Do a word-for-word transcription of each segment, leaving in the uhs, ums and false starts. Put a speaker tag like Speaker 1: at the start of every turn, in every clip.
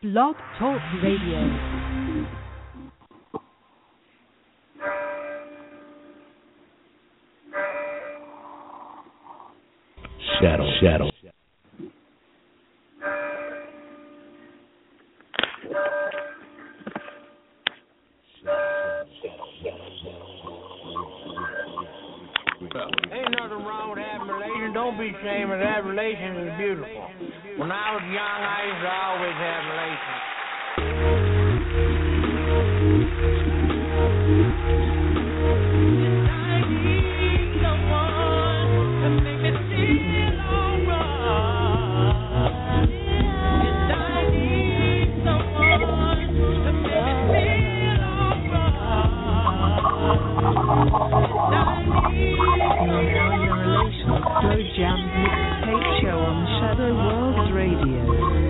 Speaker 1: Blog Talk Radio.
Speaker 2: Shadow, shadow.
Speaker 3: Ain't nothing wrong with having a relation. Don't be ashamed of that. Relation is beautiful. When I was young, I used to always have relations.
Speaker 1: Slow Jam Mixtape Show on Shadow World Radio.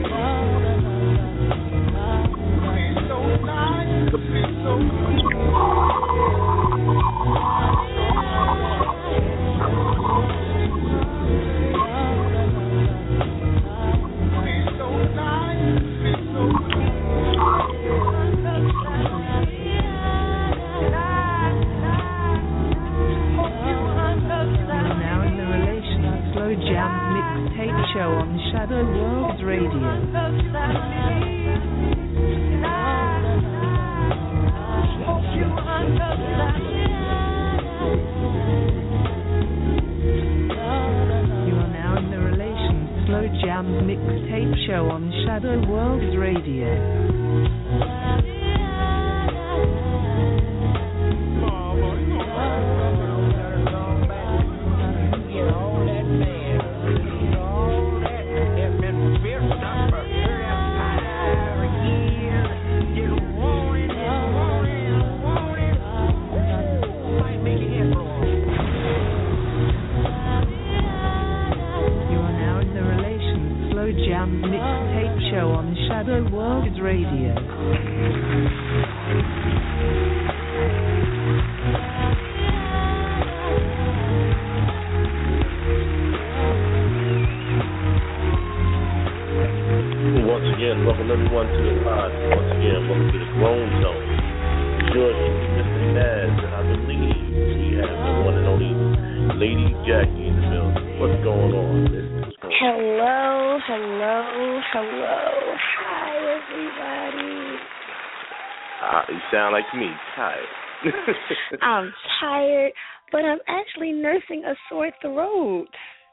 Speaker 1: Show on Shadow World Radio. You are now in the Relation Slow Jam Mixtape Show on Shadow World Radio. Mixtape Show on Shadow World Radio.
Speaker 4: Once again, welcome everyone to the pod. Once again, welcome to the Grown Zone. It's yours, Mister Naz, and I believe we have the one and only Lady Jackie in the building. What's going on, Mister
Speaker 5: Hello, hello, hello. Hi, everybody.
Speaker 4: Uh, you sound like me, tired.
Speaker 5: I'm tired, but I'm actually nursing a sore throat.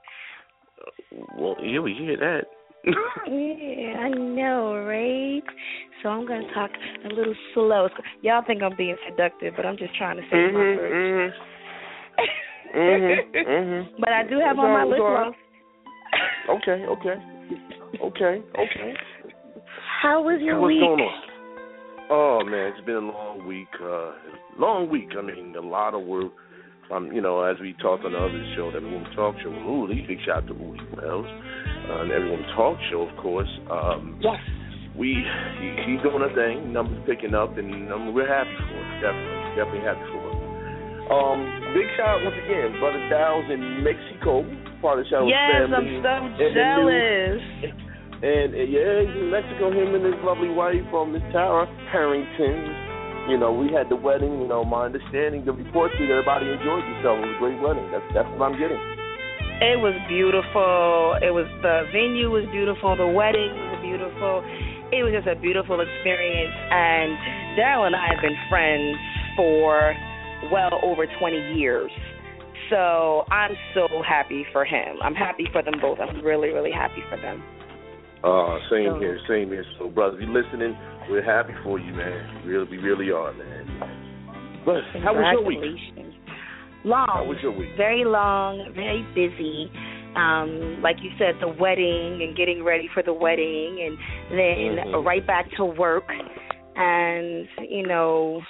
Speaker 4: Well, yeah, we hear that.
Speaker 5: Yeah, I know, right? So I'm going to talk a little slow. Y'all think I'm being seductive, but I'm just trying to save
Speaker 4: mm-hmm,
Speaker 5: my words.
Speaker 4: Mm-hmm. mm-hmm, mm-hmm.
Speaker 5: But I do have on my lip gloss.
Speaker 4: Okay, okay, okay, okay.
Speaker 5: How was your
Speaker 4: What's
Speaker 5: week?
Speaker 4: What's going on? Oh man, it's been a long week. Uh, long week. I mean, a lot of work. Um, you know, as we talked on the other show, the Everyone Talk Show, Uli, big shout out to Uli Wells, uh, and Everyone Talk Show, of course. Um,
Speaker 5: yes.
Speaker 4: We he, he's doing a thing. Numbers picking up, and um, we're happy for it. Definitely, definitely happy for it. Um, big shout out once again, Brother Dow's in Mexico. Part of the Shadow's
Speaker 5: yes,
Speaker 4: family.
Speaker 5: Yes, I'm so jealous.
Speaker 4: New, and, and yeah, he's in Mexico, him and his lovely wife, um, Miss Tara Harrington. You know, we had the wedding. You know, my understanding, the reports that everybody enjoyed themselves. It was a great wedding. That's that's what I'm getting.
Speaker 5: It was beautiful. It was the venue was beautiful. The wedding was beautiful. It was just a beautiful experience. And Daryl and I have been friends for well over twenty years. So I'm so happy for him. I'm happy for them both. I'm really, really happy for them.
Speaker 4: Uh, same
Speaker 5: so.
Speaker 4: here, same here. So, brothers, if you're listening, we're happy for you, man. We really, we really are, man. But how was your week?
Speaker 5: Long.
Speaker 4: How was your week?
Speaker 5: Very long, very busy. Um, like you said, the wedding and getting ready for the wedding, and then mm-hmm. right back to work, and you know,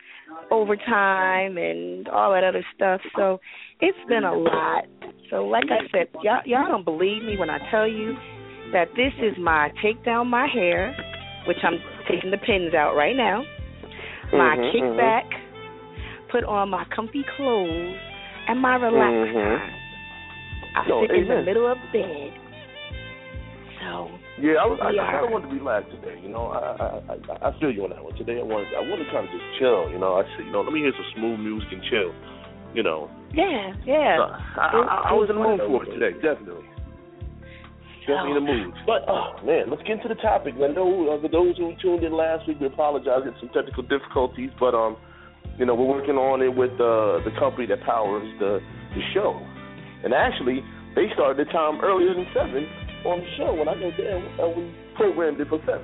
Speaker 5: overtime and all that other stuff. So it's been a lot. So like I said, y'all, y'all don't believe me when I tell you that this is my take down my hair, which I'm taking the pins out right now, my
Speaker 4: mm-hmm,
Speaker 5: kickback,
Speaker 4: mm-hmm.
Speaker 5: put on my comfy clothes, and my relax
Speaker 4: mm-hmm.
Speaker 5: time. I
Speaker 4: no,
Speaker 5: sit
Speaker 4: amen.
Speaker 5: in the middle of the bed. So Wow.
Speaker 4: Yeah, I, was, I,
Speaker 5: We
Speaker 4: I kind of
Speaker 5: are.
Speaker 4: wanted to relax today. You know, I, I I I feel you on that one. Today I wanted I wanted to kind of just chill. You know, I said, you know, let me hear some smooth music and chill. You know.
Speaker 5: Yeah, yeah.
Speaker 4: So, I, I, I was in the mood for it today, definitely. Definitely in the mood. But, oh, man, let's get into the topic. I know uh, for those who tuned in last week, we apologize for some technical difficulties, but, um, you know, we're working on it with uh, the company that powers the, the show. And actually, they started the time earlier than seven on the show, when I know there uh, we programmed it for seven.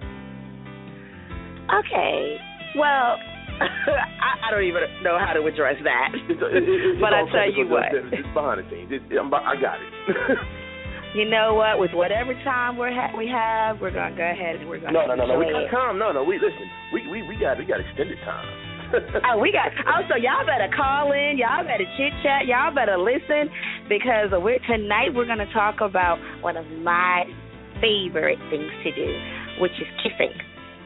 Speaker 5: Okay. Well, I, I don't even know how to address that.
Speaker 4: It's, it, it,
Speaker 5: but
Speaker 4: I
Speaker 5: I tell you what.
Speaker 4: It's behind the scenes. It, it, I got it.
Speaker 5: You know what? With whatever time we're ha- we have, we're gonna go ahead and we're gonna.
Speaker 4: No, no, no, no. We got
Speaker 5: enjoy it.
Speaker 4: time. No, no. We listen. We we we got we got extended time.
Speaker 5: Oh, we got. Also, y'all better call in. Y'all better chit chat. Y'all better listen because we're tonight we're gonna talk about one of my favorite things to do, which is kissing.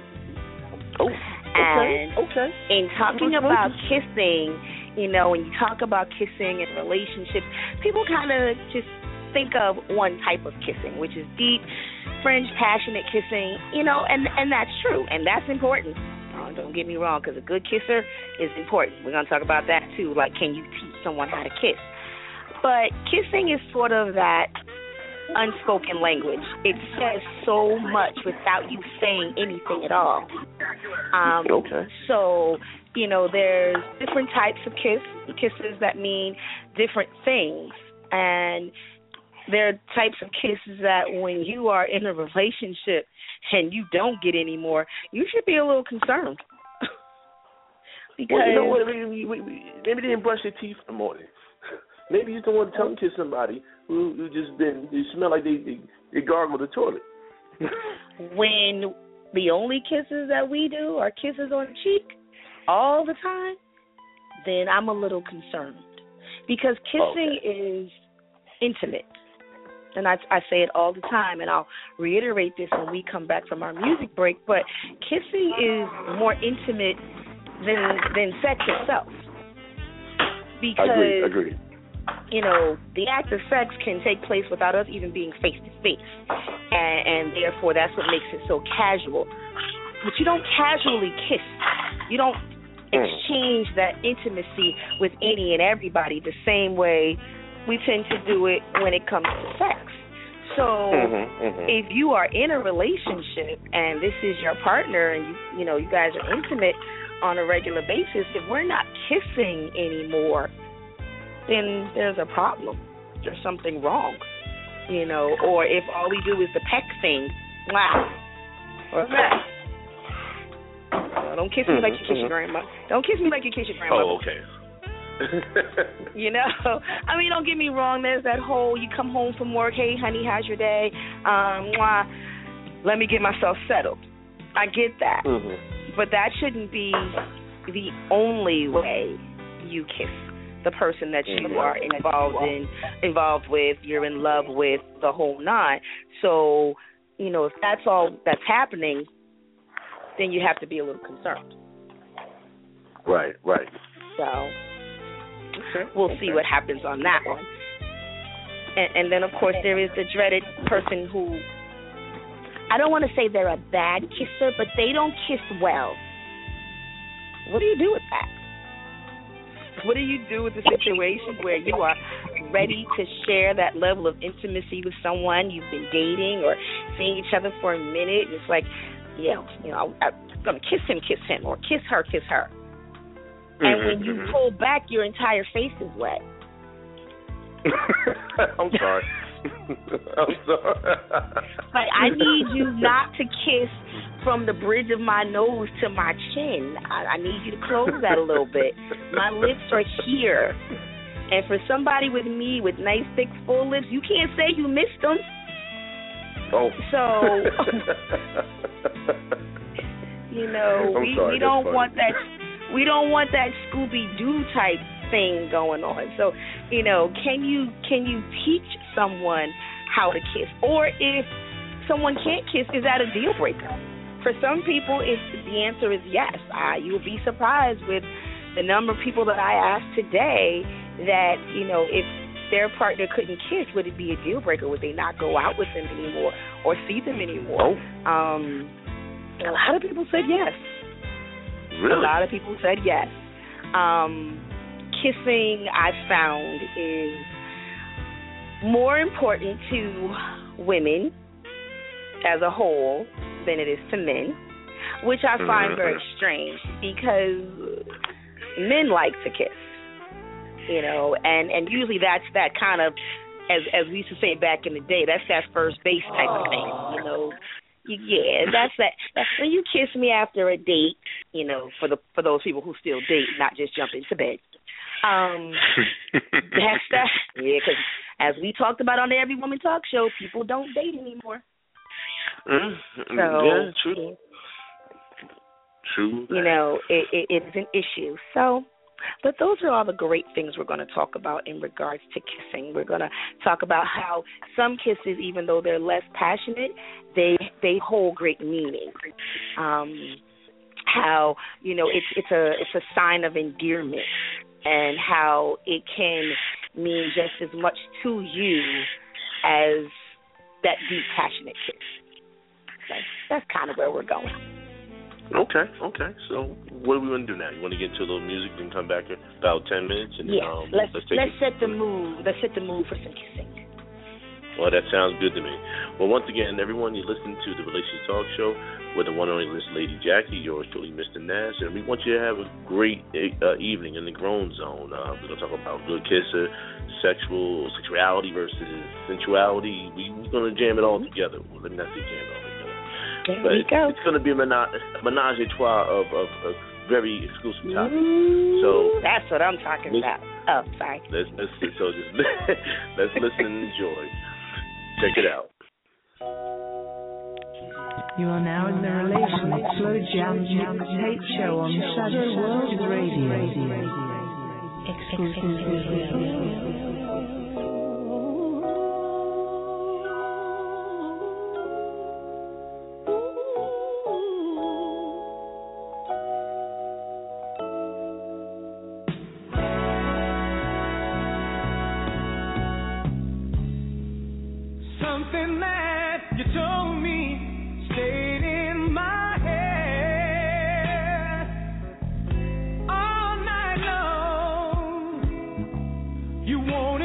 Speaker 4: Oh,
Speaker 5: And
Speaker 4: okay, okay.
Speaker 5: in talking about kissing, you know, when you talk about kissing and relationships, people kind of just think of one type of kissing, which is deep, French, passionate kissing, you know, and, and that's true, and that's important. Oh, don't get me wrong, because a good kisser is important. We're going to talk about that, too, like can you teach someone how to kiss? But kissing is sort of that unspoken language. It says so much without you saying anything at all. Um,
Speaker 4: okay.
Speaker 5: So, you know, there's different types of kiss, kisses that mean different things. And there are types of kisses that when you are in a relationship and you don't get any more, you should be a little concerned. Because
Speaker 4: well, you know what? Maybe, maybe they didn't brush their teeth in the morning. Maybe you don't want to tongue kiss somebody who, who just been, they smell like they, they, they gargle the toilet.
Speaker 5: When the only kisses that we do are kisses on the cheek all the time, then I'm a little concerned. Because kissing
Speaker 4: okay.
Speaker 5: is intimate. And I, I say it all the time, and I'll reiterate this when we come back from our music break, but kissing is more intimate than than sex itself. Because,
Speaker 4: Agreed, agreed.
Speaker 5: you know, the act of sex can take place without us even being face-to-face, and, and therefore that's what makes it so casual. But you don't casually kiss. You don't exchange that intimacy with any and everybody the same way we tend to do it when it comes to sex. So
Speaker 4: mm-hmm, mm-hmm.
Speaker 5: if you are in a relationship and this is your partner and you you know you guys are intimate on a regular basis, if we're not kissing anymore, then there's a problem. There's something wrong, you know. Or if all we do is the peck thing, wow, what's that? Uh, don't kiss me
Speaker 4: mm-hmm,
Speaker 5: like you kiss
Speaker 4: mm-hmm.
Speaker 5: your grandma. Don't kiss me like you kiss your grandmother.
Speaker 4: Oh, okay.
Speaker 5: You know, I mean, don't get me wrong. There's that whole, you come home from work, hey, honey, how's your day? Um, mwah, let me get myself settled. I get that.
Speaker 4: Mm-hmm.
Speaker 5: But that shouldn't be the only way you kiss the person that you are involved in, involved with, you're in love with, the whole nine. So, you know, if that's all that's happening, then you have to be a little concerned.
Speaker 4: Right, right.
Speaker 5: So
Speaker 4: okay,
Speaker 5: we'll
Speaker 4: okay.
Speaker 5: see what happens on that one. And, and then, of course, there is the dreaded person who, I don't want to say they're a bad kisser, but they don't kiss well. What do you do with that? What do you do with the situation where you are ready to share that level of intimacy with someone you've been dating or seeing each other for a minute? It's like, yeah, you know, I'm going to kiss him, kiss him, or kiss her, kiss her.
Speaker 4: Mm-hmm,
Speaker 5: and when you
Speaker 4: mm-hmm.
Speaker 5: pull back, your entire face is wet.
Speaker 4: I'm sorry. I'm sorry.
Speaker 5: Like, I need you not to kiss from the bridge of my nose to my chin. I, I need you to close that a little bit. My lips are here. And for somebody with me with nice, thick, full lips, you can't say you missed them.
Speaker 4: Oh.
Speaker 5: So, you know,
Speaker 4: I'm
Speaker 5: we,
Speaker 4: sorry,
Speaker 5: we don't
Speaker 4: funny.
Speaker 5: want that. We don't want that Scooby-Doo type thing going on. So, you know, can you can you teach someone how to kiss? Or if someone can't kiss, is that a deal breaker? For some people, if the answer is yes. Uh, you'll be surprised with the number of people that I asked today that, you know, if their partner couldn't kiss, would it be a deal breaker? Would they not go out with them anymore or see them anymore?
Speaker 4: Oh.
Speaker 5: Um, a lot of people said yes.
Speaker 4: Really?
Speaker 5: A lot of people said yes. Um, kissing, I've found, is more important to women as a whole than it is to men, which I find very strange because men like to kiss, you know, and, and usually that's that kind of, as as we used to say back in the day, that's that first base type of thing, you know. Yeah, that's that. That's when you kiss me after a date, you know, for the for those people who still date, not just jump into bed. Um, that's that. Yeah, because as we talked about on the Every Woman Talk Show, people don't date anymore.
Speaker 4: Mm,
Speaker 5: so,
Speaker 4: yeah, true. True.
Speaker 5: You know, it, it, it's an issue. So, but those are all the great things we're going to talk about in regards to kissing. We're going to talk about how some kisses, even though they're less passionate, they they hold great meaning. Um, how, you know, it's it's a it's a sign of endearment, and how it can mean just as much to you as that deep, passionate kiss. So that's kind of where we're going.
Speaker 4: Okay, okay. So what do we want to do now? You want to get into a little music and come back in about ten minutes? And,
Speaker 5: yeah,
Speaker 4: um,
Speaker 5: let's
Speaker 4: let's, take
Speaker 5: let's
Speaker 4: it.
Speaker 5: set the mood. Let's set the mood for some kissing.
Speaker 4: Well, that sounds good to me. Well, once again, everyone, you listen to the Relations Talk Show with the one and only Lady Jackie, yours truly, Mister Nash, and we want you to have a great uh, evening in the Grown Zone. Uh, we're going to talk about good kissing, sexual, sexuality versus sensuality. We, we're going to jam it all together. Well, let me not say jam it all together.
Speaker 5: There
Speaker 4: but
Speaker 5: we go.
Speaker 4: It's going to be a menage, menage a trois of, of, of very exclusive topics.
Speaker 5: Ooh,
Speaker 4: so
Speaker 5: that's what I'm talking
Speaker 4: let's,
Speaker 5: about. Oh, sorry.
Speaker 4: Let's, let's so just let's listen and enjoy. Check it out.
Speaker 1: You are now in the Relations Slow Jam Mixtape Show on Shadow World Radio. Exclusively.
Speaker 6: Something that you told me stayed in my head all night long. You won't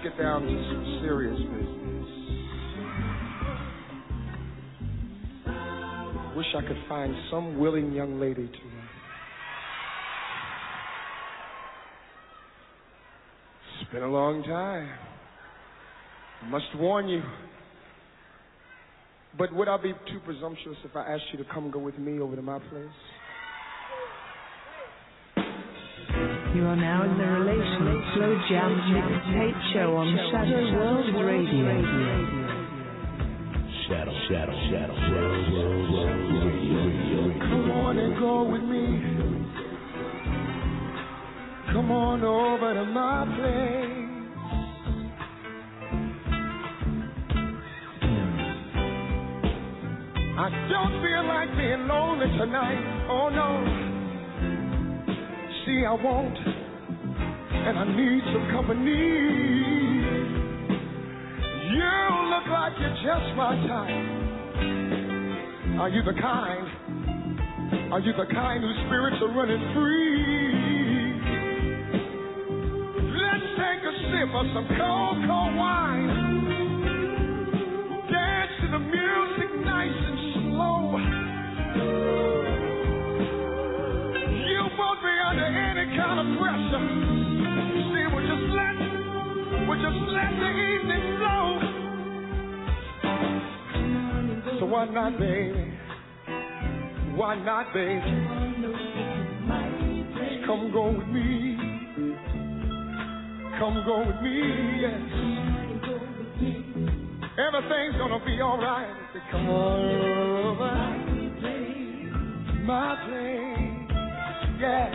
Speaker 7: get down to some serious business. Wish I could find some willing young lady to. It's been a long time. I must warn you. But would I be too presumptuous if I asked you to come go with me over to my place?
Speaker 1: You are now in the Relation Slow Jam Mixtape Show on Shadow World Radio.
Speaker 2: Shadow, shadow, shadow, world, world, world, radio.
Speaker 7: Come on and go with me. Come on over to my place. I don't feel like being lonely tonight. Oh no. See, I want and I need some company. You look like you're just my type. Are you the kind? Are you the kind whose spirits are running free? Let's take a sip of some cold, cold wine. Dance to the music nice and slow. You won't be under any kind of pressure. See, we'll just let, we'll just let the evening flow. So why not, baby? Why not, baby? Come go with me. Come go with me, yes. Everything's gonna be alright. Come on over my place, yeah.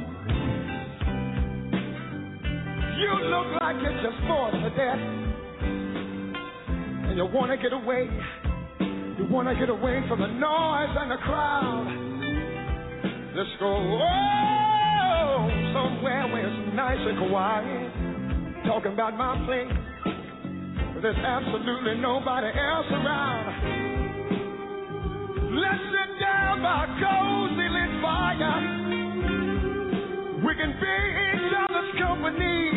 Speaker 7: You look like you're just bored to death, and you wanna get away. You wanna get away from the noise and the crowd. Let's go oh, somewhere where it's nice and quiet. Talking about my place. There's absolutely nobody else around. Let's sit down by a cozy lit fire. We can be each other's company.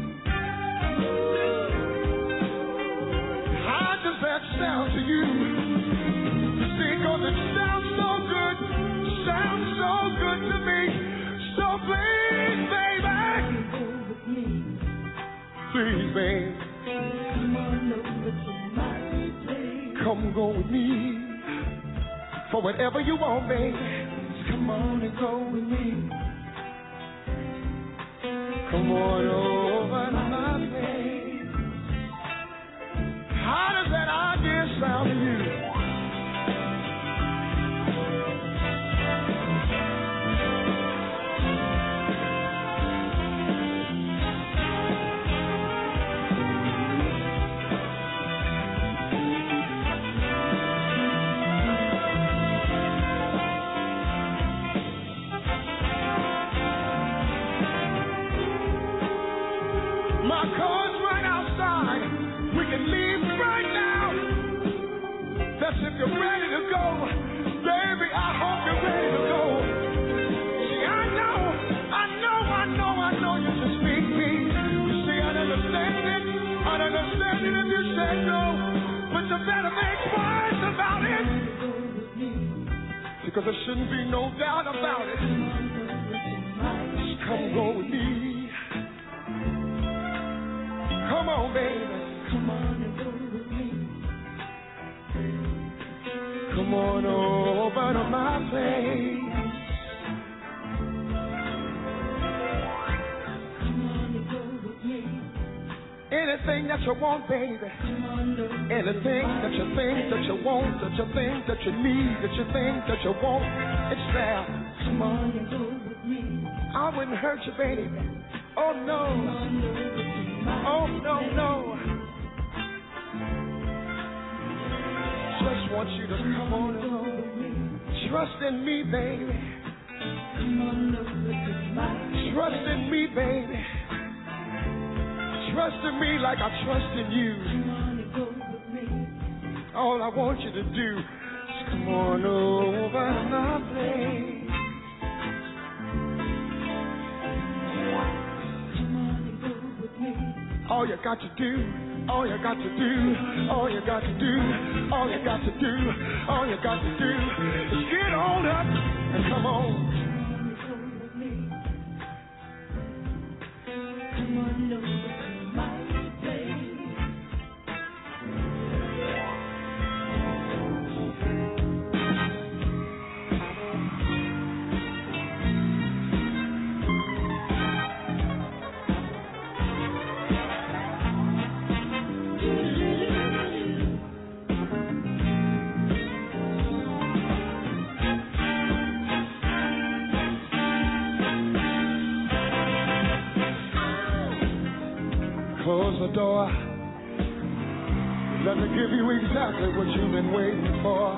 Speaker 7: How does that sound to you? You see, 'cause it sounds so good, sounds so good to me. So please, baby, please, baby. Come on over to my place. Come go with me for whatever you want, baby. Come on and go with me. Come on over to my place. How does that idea sound to you? If you're ready to go, baby, I hope you're ready to go. See, I know, I know, I know, I know you just speak me. You see, I'd understand it, I'd understand it if you said no, but you better make wise about it, because there shouldn't be no doubt about it. Just come go with me. Come on, baby. Come on and go with me. Come on over to my place. Come on and go with me. Anything that you want, baby. Anything that you think that you want, that you think that you need, that you think that you want, it's there. Come on and go with me. I wouldn't hurt you, baby. Oh no. Oh no, no. Just want you to come on and go with me. Trust in me, baby. Come on over to my trust in me, baby. Trust in me like I trust in you. Come on and go with me. All I want you to do is come on over to my place. Come on and go with me. All you got to do, all you got to do, all you got to do, all you got to do, all you got to do is get on up and come on. Come on over my place. Close the door. Let me give you exactly what you've been waiting for.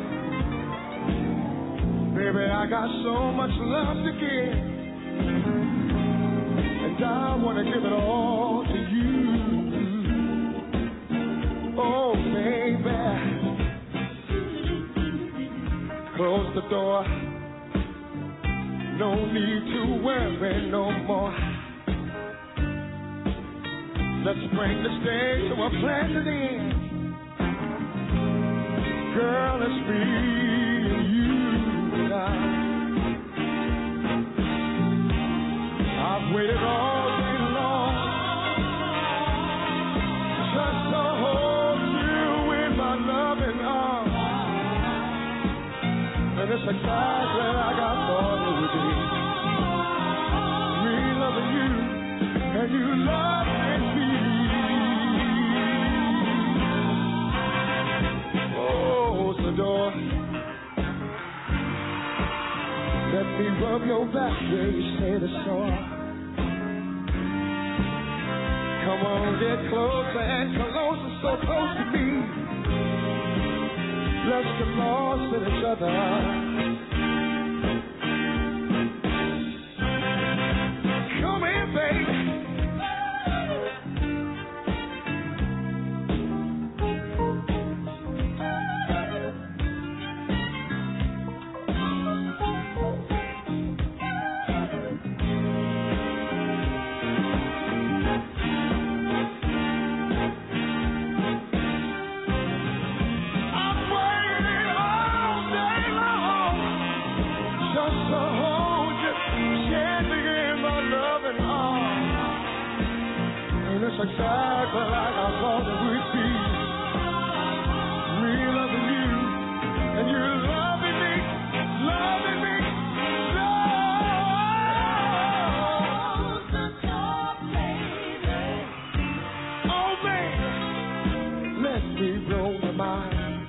Speaker 7: Baby, I got so much love to give, and I want to give it all to you. Oh, baby. Close the door. No need to worry no more. Let's bring this day to a pleasant end. Girl, it's me and you now. I've waited all day long just to hold you in my loving arms. And it's exactly like I thought it would be. Me loving you and you loving me. The door. Let me rub your back where you say the sore. Come on, get closer and closer, so close to me. Let's get lost in each other. Come here, baby. Exactly like I thought it would be. Me loving you, and you loving me, loving me. Oh, baby, let me blow my mind.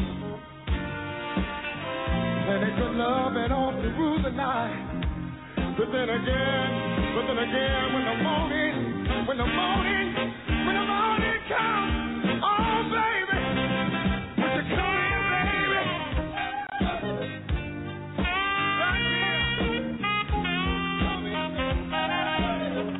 Speaker 7: And it could love it all through the night. But then again, but then again, when the morning, when the morning, when the morning comes, oh baby, would you come in, baby? Right here. Come in.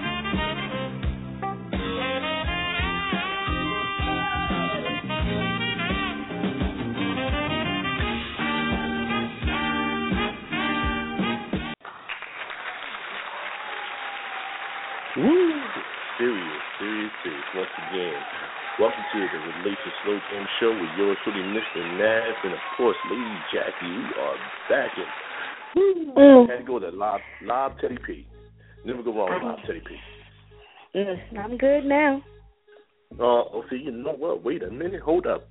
Speaker 4: Woo! Serious, serious, serious. Once again, welcome to the Relation Slow Jam Show with yours truly, Mister Nash, and of course, Lady Jackie. We are back and woo! Mm. Had to go to live, live Teddy P. Never go wrong with live Teddy P.
Speaker 5: Mm, I'm good now.
Speaker 4: Uh, oh, see, you know what? Wait a minute. Hold up.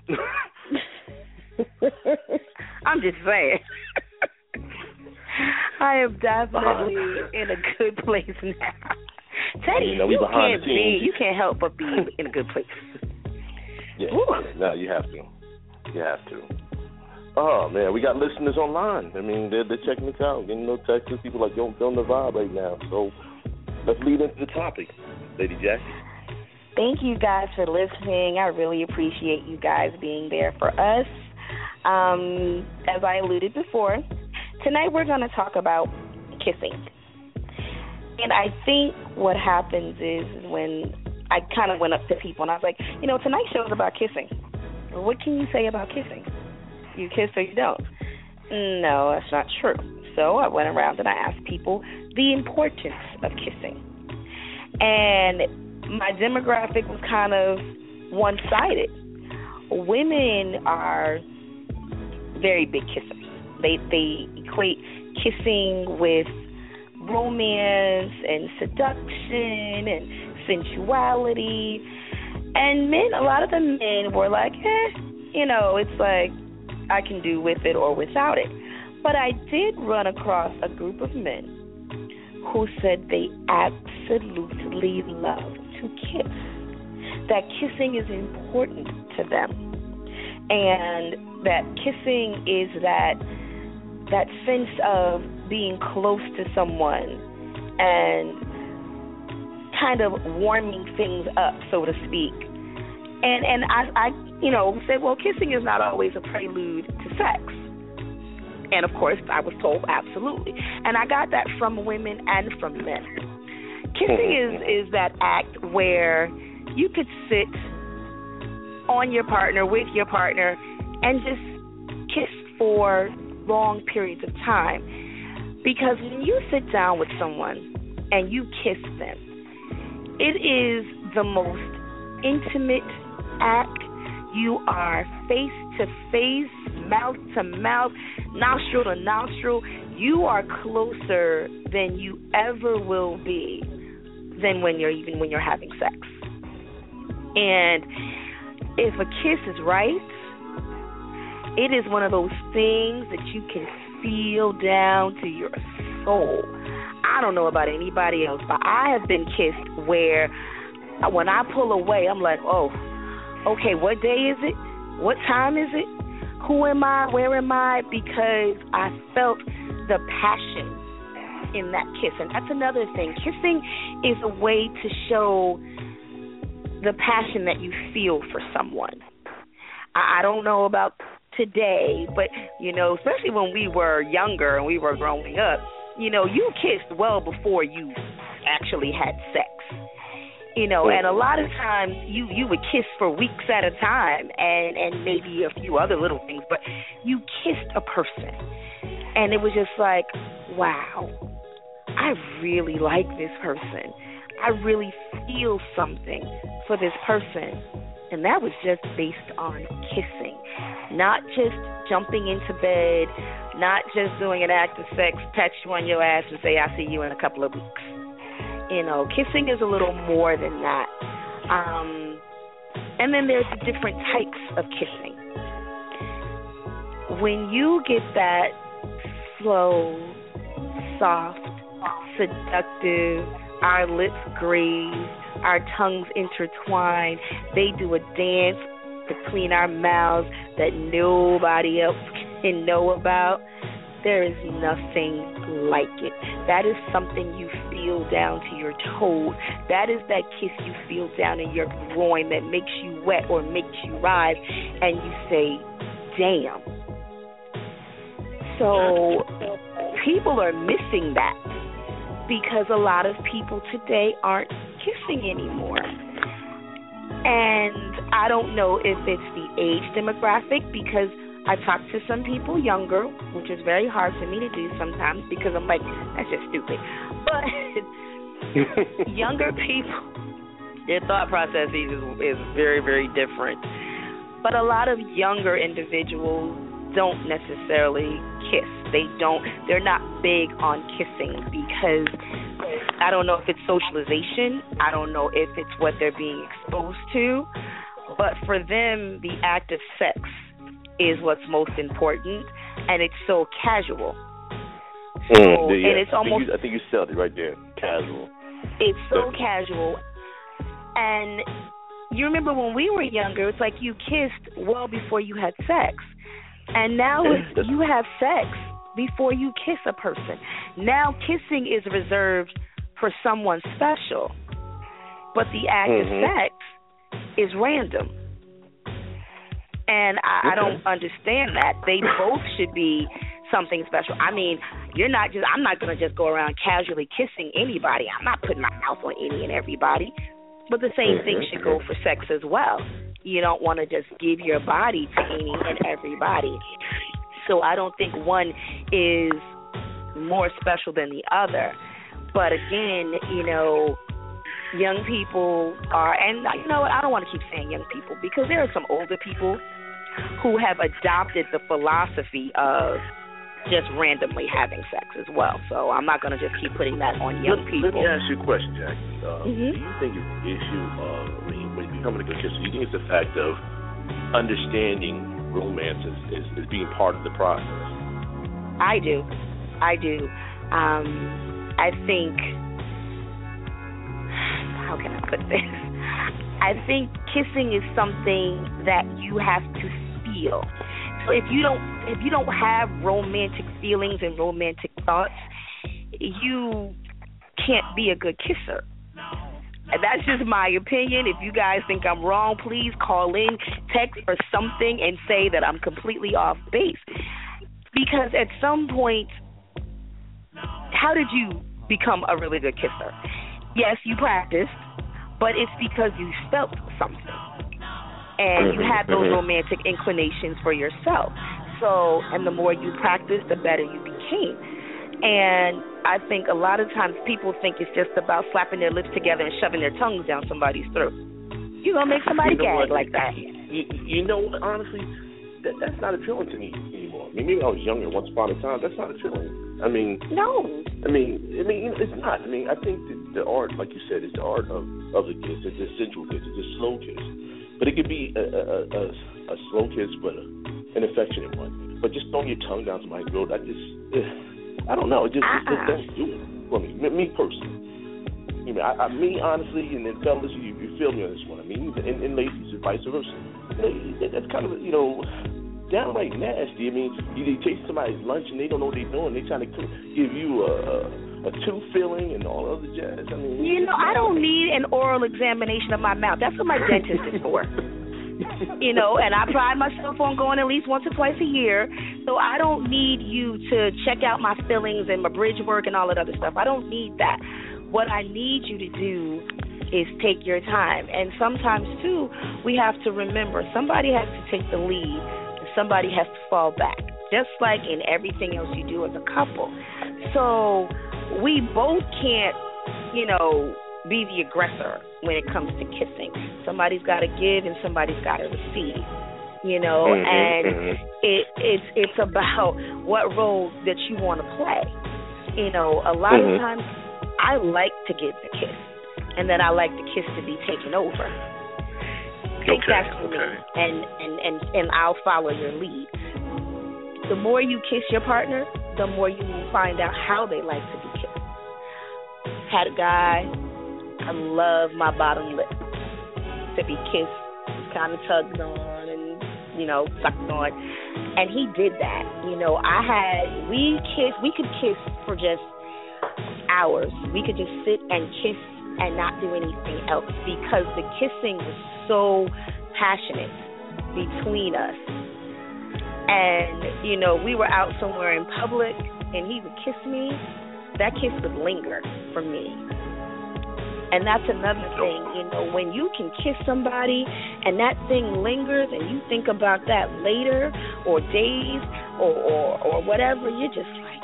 Speaker 5: I'm just saying. I am definitely in a good place now. Teddy,
Speaker 4: you, know, we
Speaker 5: you
Speaker 4: behind
Speaker 5: can't
Speaker 4: the scenes.
Speaker 5: be, you can't help but be in a good place.
Speaker 4: Yeah, no, you have to. You have to. Oh, man, we got listeners online. I mean, they're, they're checking us out, getting no texts. People like, yo, feeling the vibe right now. So let's lead into the topic, Lady Jackie.
Speaker 5: Thank you guys for listening. I really appreciate you guys being there for us. Um, as I alluded before, tonight we're going to talk about kissing. And I think what happens is when I kind of went up to people and I was like, you know, tonight's show is about kissing. What can you say about kissing? You kiss or you don't? No, that's not true. So I went around and I asked people the importance of kissing. And my demographic was kind of one-sided. Women are very big kissers. They they equate kissing with romance and seduction and sensuality. And men, a lot of the men were like, eh, you know, it's like I can do with it or without it. But I did run across a group of men who said they absolutely love to kiss, that kissing is important to them, and that kissing is that that sense of being close to someone and kind of warming things up, so to speak. And and I, I you know, said, well, kissing is not always a prelude to sex. And, of course, I was told absolutely. And I got that from women and from men. Kissing is, is that act where you could sit on your partner, with your partner, and just kiss for long periods of time. Because when you sit down with someone and you kiss them, it is the most intimate act. You are face to face, mouth to mouth, nostril to nostril. You are closer than you ever will be than when you're even when you're having sex. And if a kiss is right, it is one of those things that you can feel down to your soul. I don't know about anybody else, but I have been kissed where when I pull away, I'm like, oh, okay, what day is it? What time is it? Who am I? Where am I? Because I felt the passion in that kiss. And that's another thing. Kissing is a way to show the passion that you feel for someone. I don't know about today, but, you know, especially when we were younger and we were growing up, you know, you kissed well before you actually had sex. You know, and a lot of times you, you would kiss for weeks at a time and, and maybe a few other little things, but you kissed a person. And it was just like, wow, I really like this person. I really feel something for this person. And that was just based on kissing, not just jumping into bed, not just doing an act of sex, pat you on your ass and say, I'll see you in a couple of weeks. You know, kissing is a little more than that. Um, and then there's different types of kissing. When you get that slow, soft, seductive, our lips graze, our tongues intertwine, they do a dance between our mouths that nobody else can know about, there is nothing like it. That is something you feel down to your toes. That is that kiss you feel down in your groin that makes you wet or makes you rise, and you say, damn. So people are missing that because a lot of people today aren't kissing anymore. And I don't know if it's the age demographic, because I talk to some people younger, which is very hard for me to do sometimes because I'm like, that's just stupid. But younger people, their thought process is, is very, very different. But a lot of younger individuals don't necessarily kiss. They don't, they're not big on kissing because I don't know if it's socialization. I don't know if it's what they're being exposed to. But for them, the act of sex is what's most important, and it's so casual. So,
Speaker 4: mm, yeah,
Speaker 5: and it's almost,
Speaker 4: I think, you, I think you said it right there, casual.
Speaker 5: It's so casual. And you remember when we were younger, it's like you kissed well before you had sex. And now it's, you have sex before you kiss a person. Now kissing is reserved for someone special, but the act mm-hmm. of sex is random. And I, okay. I don't understand that. They both should be something special. I mean, you're not just, I'm not going to just go around casually kissing anybody. I'm not putting my mouth on any and everybody. But the same thing should go for sex as well. You don't want to just give your body to any and everybody. So I don't think one is more special than the other. But again, you know, young people are, and you know what, I don't want to keep saying young people because there are some older people who have adopted the philosophy of just randomly having sex as well. So I'm not going to just keep putting that on young
Speaker 4: let,
Speaker 5: people.
Speaker 4: Let me ask you a question, Jackie. Uh,
Speaker 5: mm-hmm.
Speaker 4: Do you think it's the issue of, I mean, when becoming a good kisser, do you think it's the fact of understanding romance is, is, is being part of the process?
Speaker 5: I do. I do. Um, I think, how can I put this? I think kissing is something that you have to feel. So if you don't if you don't have romantic feelings and romantic thoughts, you can't be a good kisser. And that's just my opinion. If you guys think I'm wrong, please call in, text, or something and say that I'm completely off base. Because at some point, how did you become a really good kisser? Yes, you practiced, but it's because you felt something. And you had those romantic inclinations for yourself. So, and the more you practiced, the better you became. And I think a lot of times people think it's just about slapping their lips together and shoving their tongues down somebody's throat. You're going to make somebody you know gag what? like that.
Speaker 4: You, you know what, honestly, that, that's not appealing to me anymore. I mean, maybe I was younger once upon a time. That's not appealing. I mean,
Speaker 5: no.
Speaker 4: I mean, I mean, it's not. I mean, I think that the art, like you said, is the art of, of the kiss. It's a sensual kiss. It's a slow kiss. But it could be a, a, a, a slow kiss, but a, an affectionate one. But just throwing your tongue down somebody's throat, I just, I don't know. It just, uh-uh. it just don't do it for me. Me, me personally. I mean, I, I, me honestly, and then fellas, you, you feel me on this one. I mean, and, and ladies, vice versa. They, that's kind of, you know, downright nasty. I mean, you, they taste somebody's lunch and they don't know what they're doing. They trying to give you a, a, a tooth filling and all other jazz. I mean,
Speaker 5: you know, I don't need an oral examination of my mouth. That's what my dentist is for. You know, and I pride myself on going at least once or twice a year. So I don't need you to check out my fillings and my bridge work and all that other stuff. I don't need that. What I need you to do is take your time. And sometimes, too, we have to remember somebody has to take the lead and somebody has to fall back, just like in everything else you do as a couple. So we both can't, you know, be the aggressor when it comes to kissing. Somebody's got to give and somebody's got to receive, you know, mm-hmm, and mm-hmm. it it's it's about what role that you want to play. You know, a lot mm-hmm. of times I like to give the kiss, and then I like the kiss to be taken over. Take
Speaker 4: okay,
Speaker 5: that from
Speaker 4: okay.
Speaker 5: me, and, and, and, and I'll follow your lead. The more you kiss your partner, the more you will find out how they like to be kissed. Had a guy, I love my bottom lip to be kissed, kind of tugged on and, you know, sucked on. And he did that. You know, I had, we kiss, we could kiss for just hours. We could just sit and kiss and not do anything else because the kissing was so passionate between us. And, you know, we were out somewhere in public and he would kiss me. That kiss would linger for me. And that's another thing, you know, when you can kiss somebody and that thing lingers and you think about that later or days or, or, or whatever, you're just like,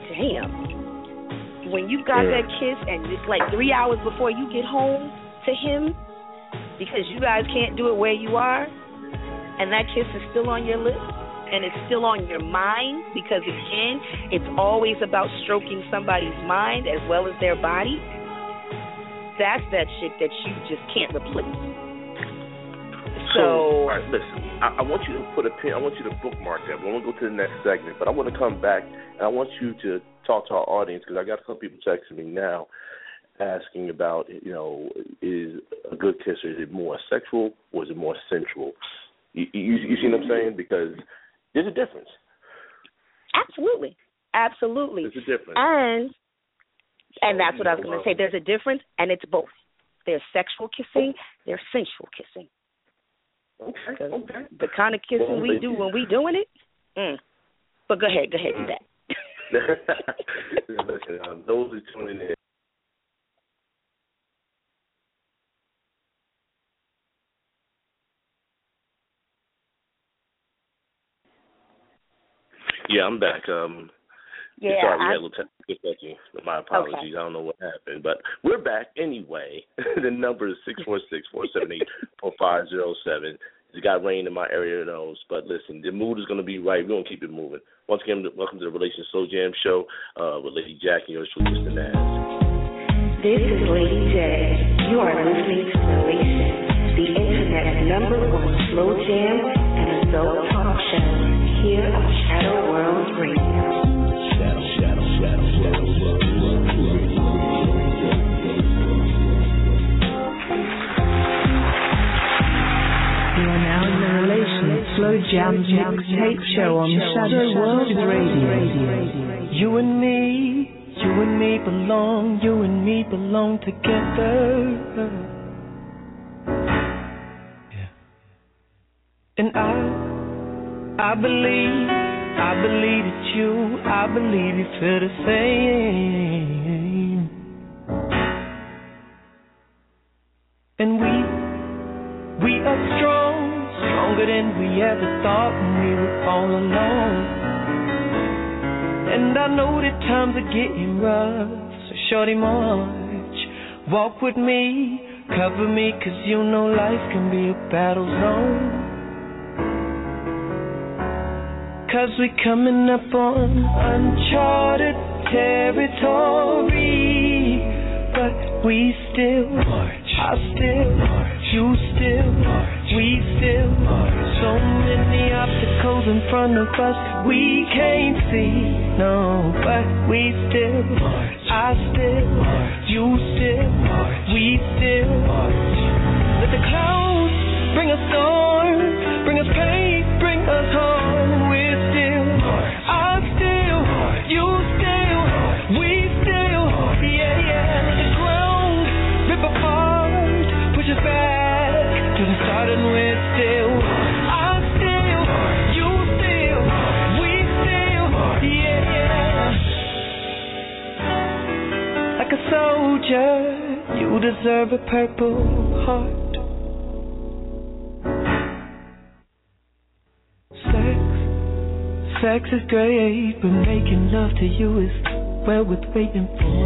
Speaker 5: damn. When you got that kiss and it's like three hours before you get home to him because you guys can't do it where you are and that kiss is still on your lips and it's still on your mind because, again, it's always about stroking somebody's mind as well as their body. That's that shit that you just can't replace. So,
Speaker 4: so all right, listen, I, I want you to put a pin, I want you to bookmark that. I want to go to the next segment, but I want to come back and I want you to talk to our audience because I got a couple people texting me now asking about, you know, is a good kisser, is it more sexual or is it more sensual? You, you, you see what I'm saying? Because there's a difference.
Speaker 5: Absolutely. Absolutely.
Speaker 4: There's a difference.
Speaker 5: And And that's what I was going to say. There's a difference, and it's both. There's sexual kissing, there's sensual kissing.
Speaker 4: Okay, okay.
Speaker 5: The kind of kissing well, we do when we doing it. Mm. But go ahead, go ahead, do that.
Speaker 4: Listen, um, those who tuning in. Yeah, I'm back. Um,
Speaker 5: Yeah,
Speaker 4: Sorry, we
Speaker 5: I,
Speaker 4: had a little technical difficulty. My apologies.
Speaker 5: Okay.
Speaker 4: I don't know what happened. But we're back anyway. The number is six four six, four seven eight, four five zero seven. It's got rain in my area, knows. But listen, the mood is going to be right. We're going to keep it moving. Once again, welcome to the Relation Slow Jam Show uh, with Lady Jack and yours truly, Mister Naz.
Speaker 5: This is Lady J. You are listening to Relation, the Internet's number one slow jam and adult talk show here on Shadow World Radio.
Speaker 2: Shadow, shadow, shadow, shadow, world, radio.
Speaker 1: You are now in the Relation Slow Jam Mixtape Show on Shadow World Radio.
Speaker 6: You and me, you and me belong, you and me belong together. Yeah. And I, I believe, I believe it's you, I believe you feel the same. And we, we are strong, stronger than we ever thought when we were all alone. And I know that times are getting rough, so shorty march, walk with me, cover me, cause you know life can be a battle zone. Cause we coming up on uncharted territory, but we still march, I still march, you still march, we still march. So many obstacles in front of us we can't see, no, but we still march, I still march, you still march, we still march. Let the clouds bring us storm, bring us pain, bring us harm. We're still march, I still march, you still march, we still march. Yeah, yeah. Let the ground rip apart, push us back to the start, and we're still I still you still we still yeah, yeah. Like a soldier, you deserve a purple heart. Sex, sex is great, but making love to you is well worth waiting for.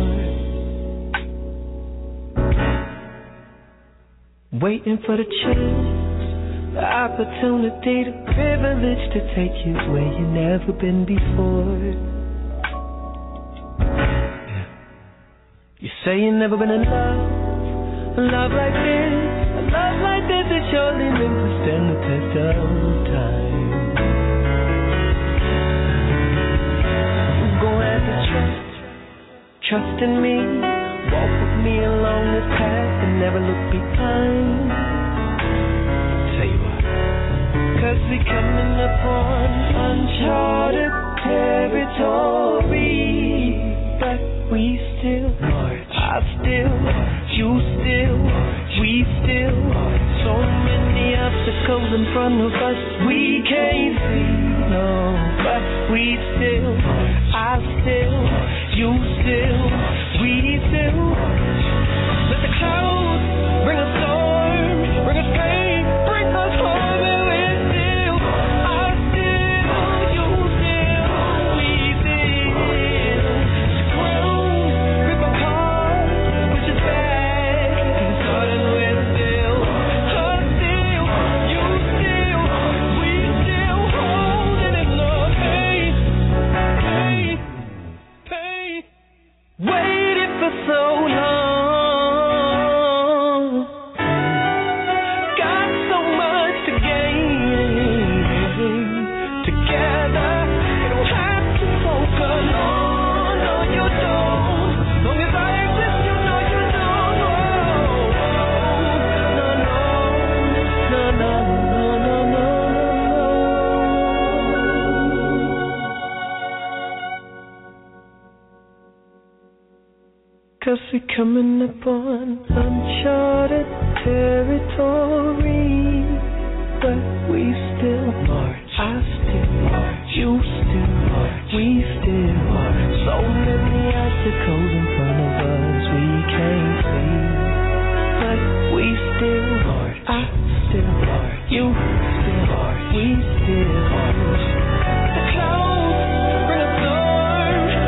Speaker 6: Waiting for the chance, the opportunity, the privilege to take you where you've never been before. Yeah. You say you've never been in love, a love like this, a love like this is surely meant to stand the test of time. You're gonna have to trust, trust in me, walk with me along this path and never look behind. Tell you what, cause we coming up on uncharted territory, but we still march, I still march, you still march, we still march. So many obstacles in front of us we can't see, no, but we still march, I still march, you still march, we still march. Let the clouds bring us storm, bring us pain, bring us harm, and we're still I still, you still, we still. The ground rip apart, push us back to the start, and we're still I still, you still, we still holding in the pain, pain, pain. Waited for so long, got so much to gain. Together, you don't have to walk alone. No, you don't. As long as I exist, you know you don't. No, no, no, no, no, no, no. Cause we coming up on uncharted territory, but we still march, I still march, you still march, we still march. So many obstacles in front of us we can't see, but we still march, I still march, you still march, we still march. The clouds bring a storm,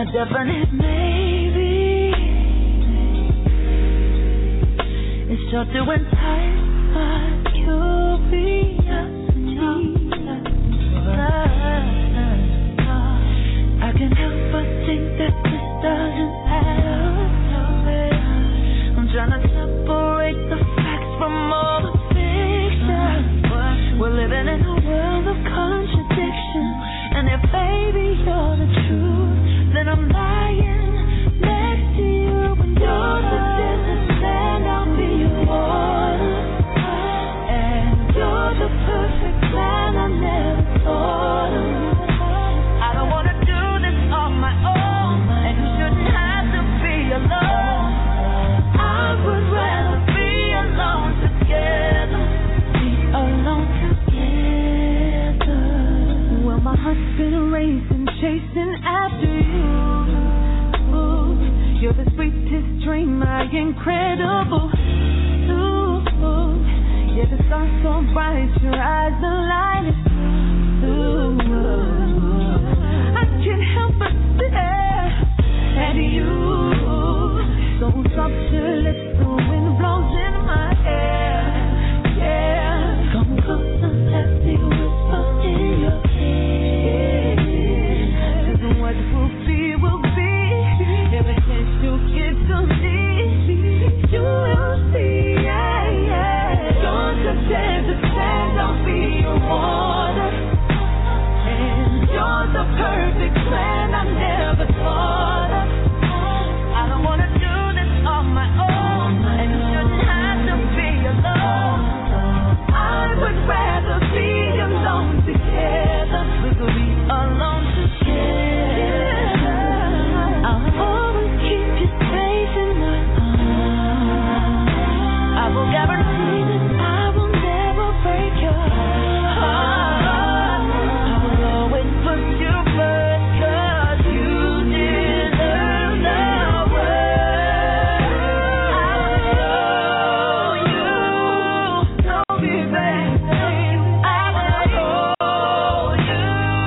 Speaker 6: definite maybe. It's short to entice my curiosity. I can't help but think that this doesn't add up. I'm trying to separate the facts from all the fiction. We're living in a world of contradiction. And if baby you're the truth, then I'm lying next to you. When you're the desert sand, I'll be your water. And you're the perfect plan I never thought of. I don't wanna do this on my own, and you shouldn't have to be alone. I would rather be alone together. Be alone together. Well, my heart's been racing, chasing after you. Ooh, you're the sweetest dream, my incredible. Ooh, ooh, yeah, the star's so bright, your eyes the lightest. Ooh, I can't help but stare at you. So soft your lips, the wind blows in my hair. Yeah, come closer, let me whisper in your ear. 'Cause what will be, will be. Every chance you get to me, you will see. Yeah, yeah. Don't pretend to stand, I'll be your water. And you're the perfect plan I never thought of. I don't wanna do this on my own, and you shouldn't have to be alone. I would rather be alone together. We could be alone together. I'll always keep you safe in my arms. I will guarantee that I will never break your heart. I will always put you first, 'cause you deserve the world. I will show you, don't be afraid. I will hold you.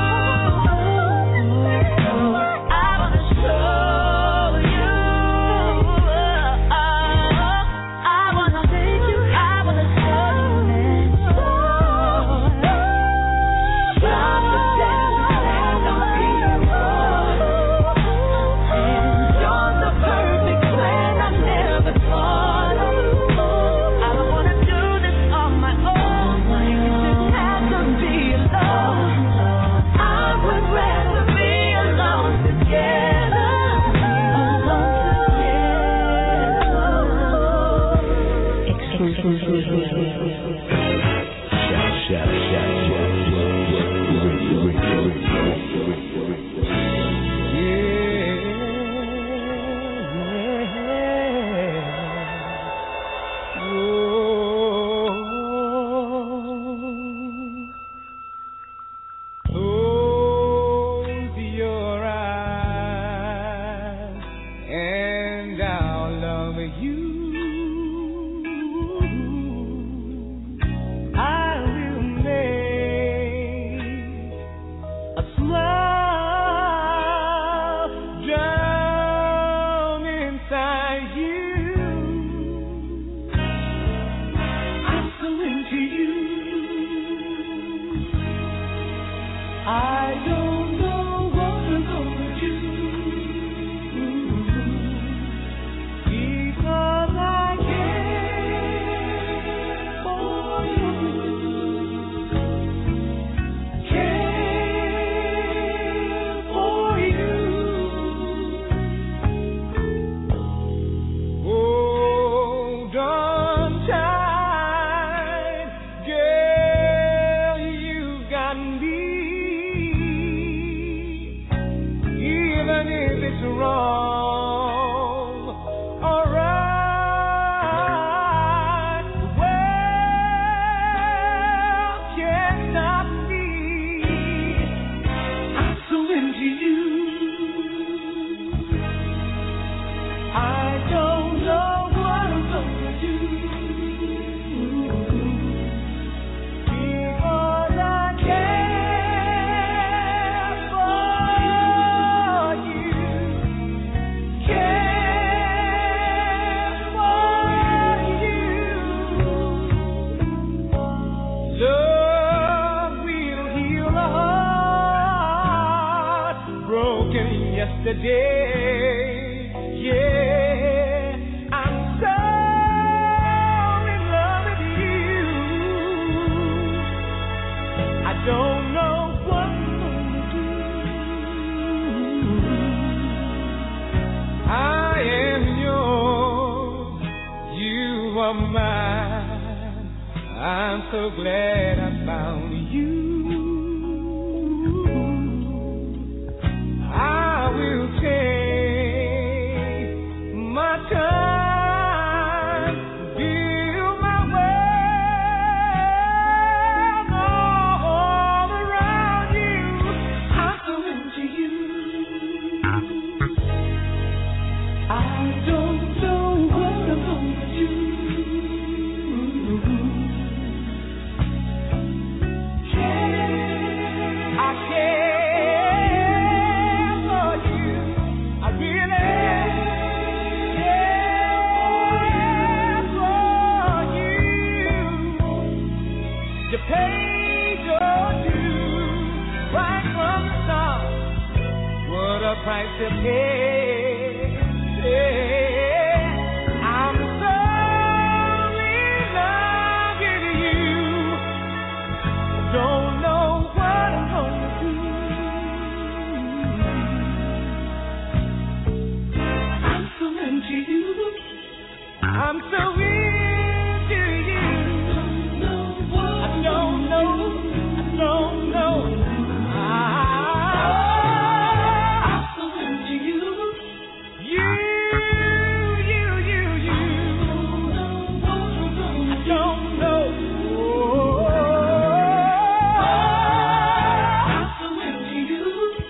Speaker 6: I wanna show you. I wanna take you. I wanna show you. Stop pretending I'll be your water. And you're the perfect plan I never thought of. I don't wanna do this on my own. You shouldn't have to be alone. I would rather be alone together. Alone
Speaker 2: Shout, shout, shout, radio, radio,
Speaker 7: Close your eyes and I'll love you. I will make a smile drown inside you. I'm so into you. I don't know what I'm gonna do, because I care for you, care for you. Hold on tight, girl, you've got me. broken yesterday. Yeah, I'm so in love with you. I don't know what I'm gonna do. I am yours, you are mine. I'm so glad I found you. I will take my time, build my world all around you. I'm so into you. I don't know what I'm gonna do. I care for you. I really care for you. You paid your dues right from the start. What a price to pay. Yeah. I'm so in love with you. Don't know what I'm gonna do. I'm so into you. I'm so into you. I don't know. I don't know. I'm so into you. You, you, you, you. I don't know. I'm so into you.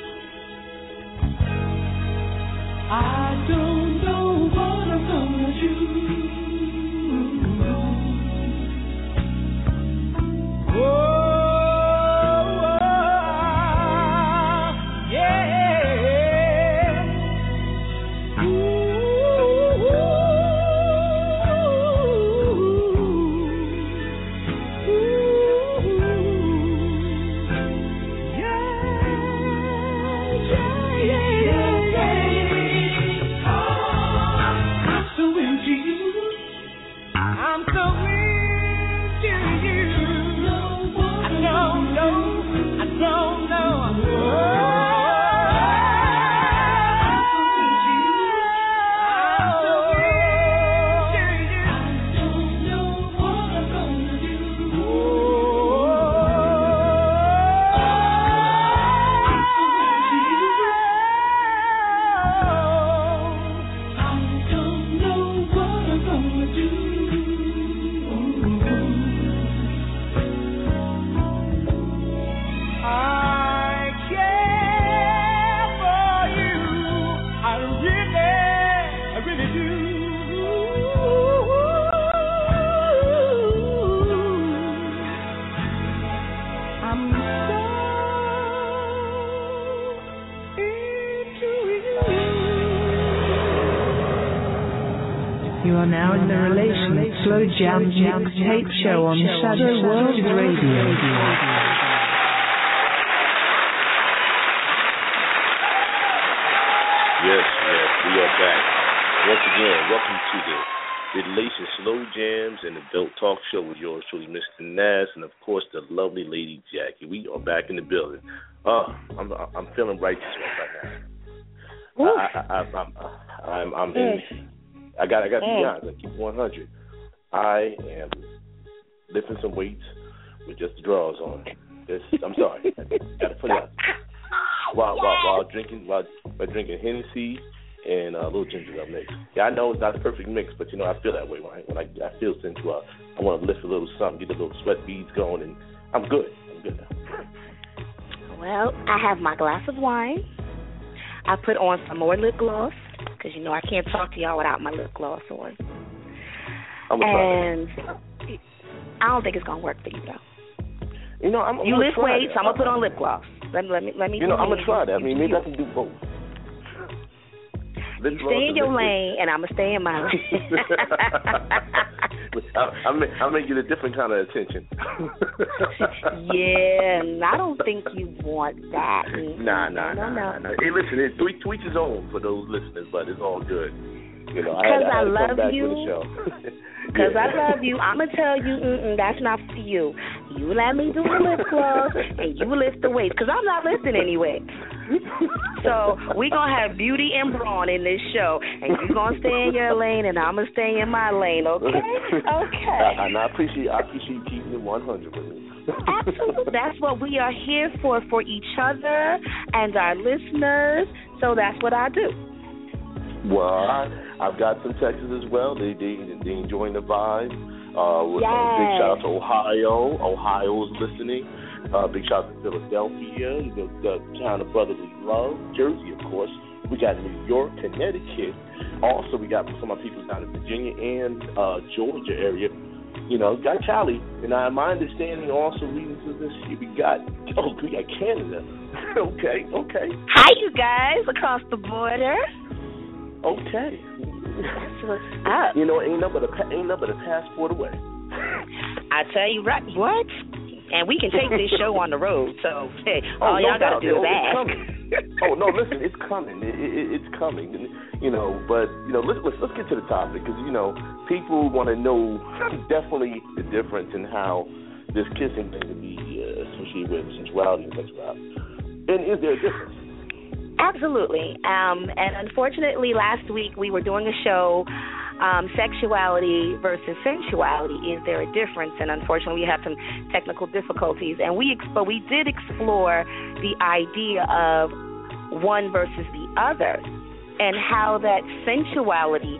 Speaker 7: I don't know what I'm gonna do. Oh, yeah. I'm so into you. I'm so into you. I don't know. I don't know. I care for you. I really, I really do. I'm so into you.
Speaker 1: You are now in the Relation Slow Jam Mixtape Show on Shadow World Radio.
Speaker 4: Yes, yes, we are back. Once again, welcome to the Relation Slow Jams and Adult Talk Show with yours truly, Mister Nas, and of course the lovely Lady Jackie. We are back in the building. Uh, I'm I'm feeling righteous right now. I, I, I, I'm I'm I'm in. I got I got to be honest. I keep one hundred. I am lifting some weights with just the drawers on. Just, I'm sorry. I got to put it out. While, while, while drinking, while, while drinking Hennessy and uh, a little ginger ale mix. Yeah, I know it's not a perfect mix, but you know I feel that way when I when I, I feel sensual. I want to lift a little something, get a little sweat beads going, and I'm good. I'm good now.
Speaker 5: Well, I have my glass of wine. I put on some more lip gloss because you know I can't talk to y'all without my lip gloss on.
Speaker 4: I'm
Speaker 5: and I don't think it's gonna work for you though.
Speaker 4: You know, I'm.
Speaker 5: You
Speaker 4: I'm
Speaker 5: lift weights. I'm gonna put on lip gloss. Let me, let me, let me.
Speaker 4: You know, I'm gonna try that. I mean, maybe I can do both. Let's
Speaker 5: you stay in your lane, and I'm going to stay in my lane.
Speaker 4: I, I, may, I may get a different kind of attention.
Speaker 5: Yeah, and I don't think you want that.
Speaker 4: Nah, nah,
Speaker 5: no,
Speaker 4: nah,
Speaker 5: no.
Speaker 4: nah. Hey, listen, it, tweet, tweet his own for those listeners, but it's all good. You know, I,
Speaker 5: Because
Speaker 4: had, I,
Speaker 5: I,
Speaker 4: had to
Speaker 5: love
Speaker 4: come back
Speaker 5: you.
Speaker 4: with a show.
Speaker 5: Because
Speaker 4: Yeah.
Speaker 5: I love you. I'm going to tell you, mm-mm, that's not for you. You let me do the lip gloss, and you lift the weights, because I'm not lifting anyway. So we're going to have beauty and brawn in this show, and you're going to stay in your lane, and I'm going to stay in my lane, okay? Okay.
Speaker 4: I, and I appreciate, I appreciate you keeping it one hundred with me.
Speaker 5: Absolutely. That's what we are here for, for each other and our listeners. So that's what I do.
Speaker 4: Well, I, I've got some texts as well. They they they enjoying the vibe. Uh, with,
Speaker 5: yes.
Speaker 4: uh, big shout out to Ohio. Ohio's listening. Uh, big shout out to Philadelphia, the, the town of brotherly love. Jersey, of course. We got New York, Connecticut. Also, we got some of my people down in Virginia and uh, Georgia area. You know, got Cali. And I, my understanding also leading to this year, we got, oh, we got Canada. okay, okay.
Speaker 5: Hi, you guys across the border.
Speaker 4: Okay.
Speaker 5: That's what's up.
Speaker 4: You know, ain't nothing but a, ain't nothing but a passport away.
Speaker 5: I tell you, right, what? And we can take this show on the road. So, hey,
Speaker 4: oh,
Speaker 5: all
Speaker 4: no
Speaker 5: y'all got to
Speaker 4: doubt.
Speaker 5: do is
Speaker 4: oh,
Speaker 5: ask.
Speaker 4: Oh, no, listen, it's coming. It, it, it's coming. And, you know, but, you know, let's, let's, let's get to the topic because, you know, people want to know definitely the difference in how this kissing thing can be uh, associated with sensuality and sexuality. And is there a difference?
Speaker 5: Absolutely. Um, and unfortunately, last week we were doing a show, um, sexuality versus sensuality. Is there a difference? And unfortunately, we had some technical difficulties. And we, ex- but we did explore the idea of one versus the other, and how that sensuality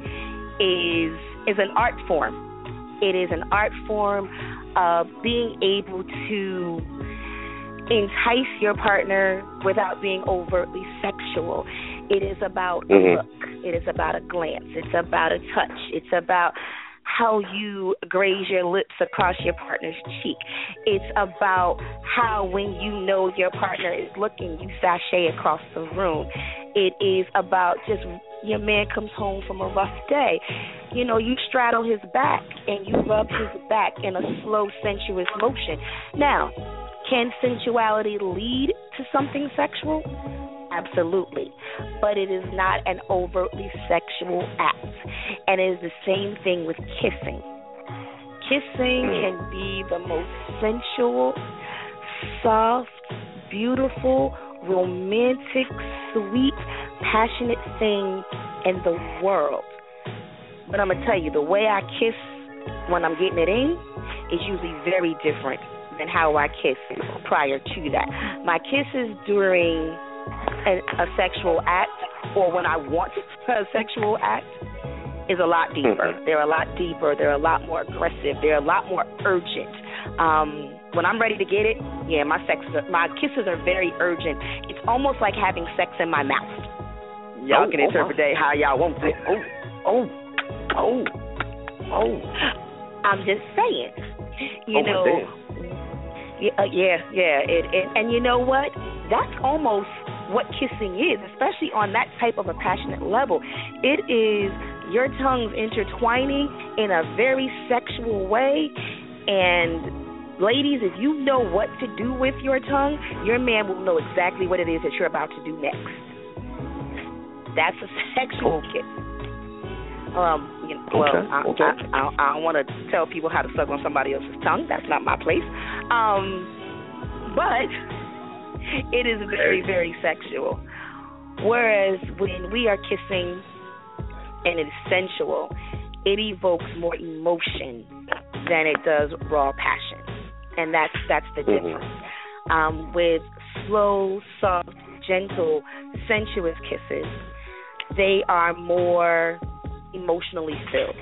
Speaker 5: is is an art form. It is an art form of being able to entice your partner without being overtly sexual. It is about
Speaker 4: mm-hmm.
Speaker 5: a look. It is about a glance. It's about a touch. It's about how you graze your lips across your partner's cheek. It's about how when you know your partner is looking, you sashay across the room. It is about just your man comes home from a rough day. You know, you straddle his back and you rub his back in a slow, sensuous motion. Now, can sensuality lead to something sexual? Absolutely. But it is not an overtly sexual act. And it is the same thing with kissing. Kissing can be the most sensual, soft, beautiful, romantic, sweet, passionate thing in the world. But I'm going to tell you, the way I kiss when I'm getting it in is usually very different than how I kiss prior to that. My kisses during a, a sexual act or when I want a sexual act is a lot deeper. They're a lot deeper. They're a lot more aggressive. They're a lot more urgent. Um, when I'm ready to get it, yeah, my sex, my kisses are very urgent. It's almost like having sex in my mouth. Y'all oh, can interpret that how y'all want it.
Speaker 4: Oh, oh, oh, oh.
Speaker 5: I'm just saying. You
Speaker 4: oh,
Speaker 5: know. Yeah, uh, yeah, yeah. It, it, and you know what? That's almost what kissing is, especially on that type of a passionate level. It is your tongues intertwining in a very sexual way. And ladies, if you know what to do with your tongue, your man will know exactly what it is that you're about to do next. That's a sexual kiss. Um, you know, well,
Speaker 4: okay,
Speaker 5: I,
Speaker 4: okay.
Speaker 5: I, I, I don't want to tell people how to suck on somebody else's tongue. That's not my place. Um, but it is very, very sexual. Whereas when we are kissing and it's sensual, it evokes more emotion than it does raw passion. And that's that's the
Speaker 4: mm-hmm.
Speaker 5: difference. Um, with slow, soft, gentle, sensuous kisses, they are more emotionally filled.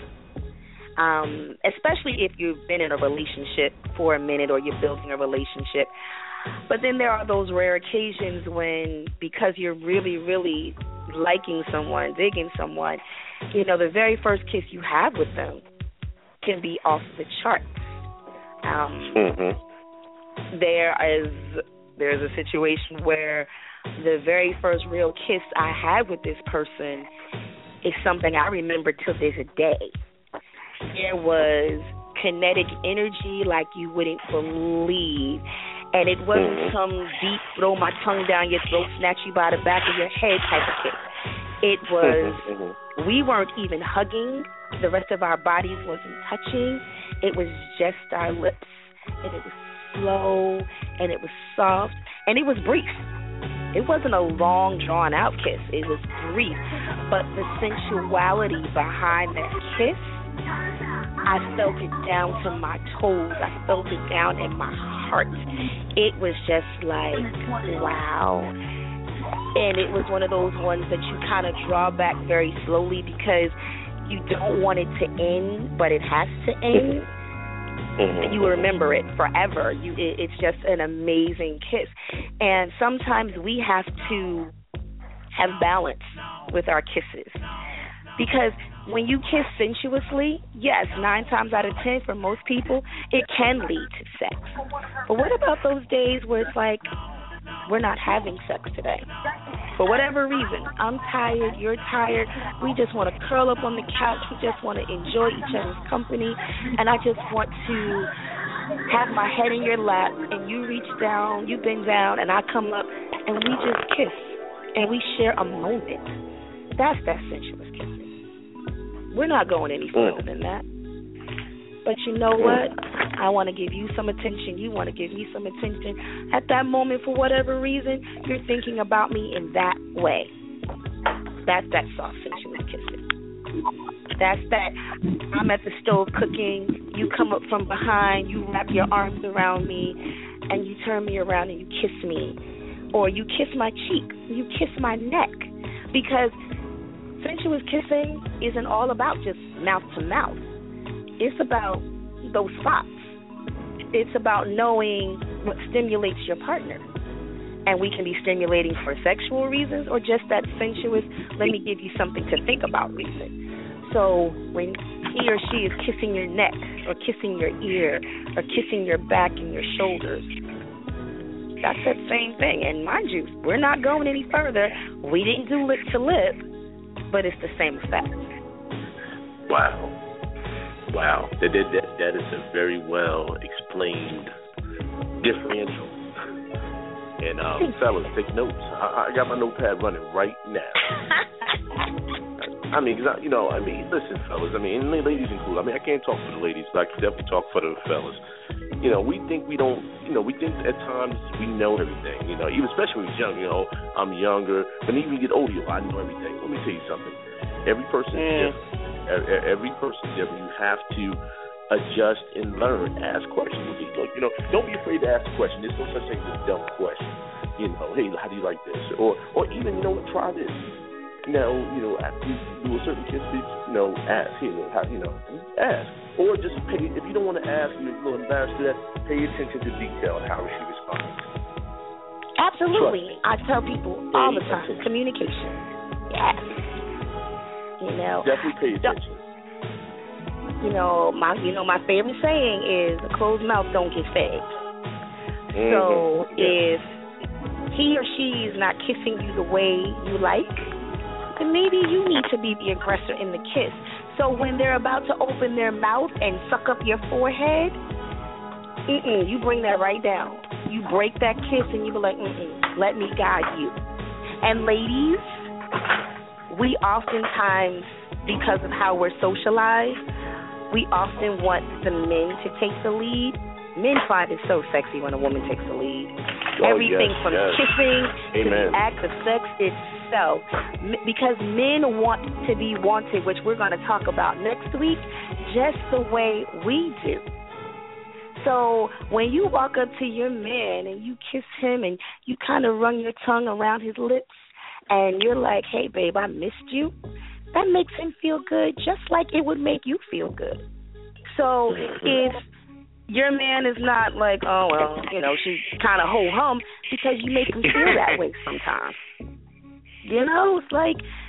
Speaker 5: Um, especially if you've been in a relationship for a minute or you're building a relationship. But then there are those rare occasions when, because you're really, really liking someone, digging someone, you know, the very first kiss you have with them can be off the charts. Um,
Speaker 4: mm-hmm.
Speaker 5: There is there's a situation where the very first real kiss I had with this person is something I remember to this day. There was kinetic energy like you wouldn't believe. And it wasn't some deep, throw my tongue down your throat, snatch you by the back of your head type of kiss. It was, we weren't even hugging. The rest of our bodies wasn't touching. It was just our lips. And it was slow, and it was soft, and it was brief. It wasn't a long, drawn-out kiss. It was brief. But the sensuality behind that kiss, I felt it down to my toes. I felt it down in my heart. It was just like, wow. And it was one of those ones that you kind of draw back very slowly because you don't want it to end, but it has to end. And you remember it forever. You, it, it's just an amazing kiss. And sometimes we have to have balance with our kisses. Because when you kiss sensuously, yes, nine times out of ten for most people, it can lead to sex. But what about those days where it's like, we're not having sex today? For whatever reason, I'm tired, you're tired, we just want to curl up on the couch, we just want to enjoy each other's company, and I just want to have my head in your lap, and you reach down, you bend down, and I come up, and we just kiss, and we share a moment. That's that sensuous kissing. We're not going any further than that. But you know what? I want to give you some attention. You want to give me some attention. At that moment, for whatever reason, you're thinking about me in that way. That's that soft, sensuous kissing. That's that I'm at the stove cooking, you come up from behind, you wrap your arms around me, and you turn me around and you kiss me. Or you kiss my cheek, you kiss my neck. Because sensuous kissing isn't all about just mouth to mouth. It's about those spots. It's about knowing what stimulates your partner. And we can be stimulating for sexual reasons or just that sensuous, let me give you something to think about reason. So when he or she is kissing your neck or kissing your ear or kissing your back and your shoulders, that's that same thing. And mind you, we're not going any further. We didn't do lip to lip, but it's the same effect.
Speaker 4: Wow. Wow, that, that, that, that is a very well explained differential. And um, fellas, take notes. I, I got my notepad running right now. I mean, cause I, you know, I mean, listen, fellas. I mean, and ladies included. I mean, I can't talk for the ladies, but I can definitely talk for the fellas. You know, we think we don't. You know, we think at times we know everything. You know, even especially when we're young. You know, I'm younger, but even when you get older, I know everything. Let me tell you something. Every person is different. Every person is different. You have to adjust and learn. Ask questions. You know, don't be afraid to ask a question. There's no such thing as a dumb question. You know, hey, how do you like this? Or, or even, you know, try this. Now, you know, after you do a certain kiss, you know, ask. You know, how, you know, ask. Or just pay. If you don't want to ask, you're a little embarrassed to that. Pay attention to detail and how she responds.
Speaker 5: Absolutely, I tell people all the time. Communication. Yes. You know,
Speaker 4: definitely pay attention.
Speaker 5: You know, my you know my favorite saying is a closed mouth don't get fed. Mm-hmm. So yeah. If he or she is not kissing you the way you like, then maybe you need to be the aggressor in the kiss. So when they're about to open their mouth and suck up your forehead, mm-mm, you bring that right down. You break that kiss and you be like, mm-mm, let me guide you. And ladies, we oftentimes, because of how we're socialized, we often want the men to take the lead. Men find it so sexy when a woman takes the lead. Oh, Everything yes, from yes. kissing Amen. To the act of sex itself. Because men want to be wanted, which we're going to talk about next week, just the way we do. So when you walk up to your man and you kiss him and you kind of run your tongue around his lips, and you're like, hey, babe, I missed you, that makes him feel good just like it would make you feel good. So if your man is not like, oh, well, you know, she's kind of ho-hum, because you make him feel that way sometimes. You know, it's like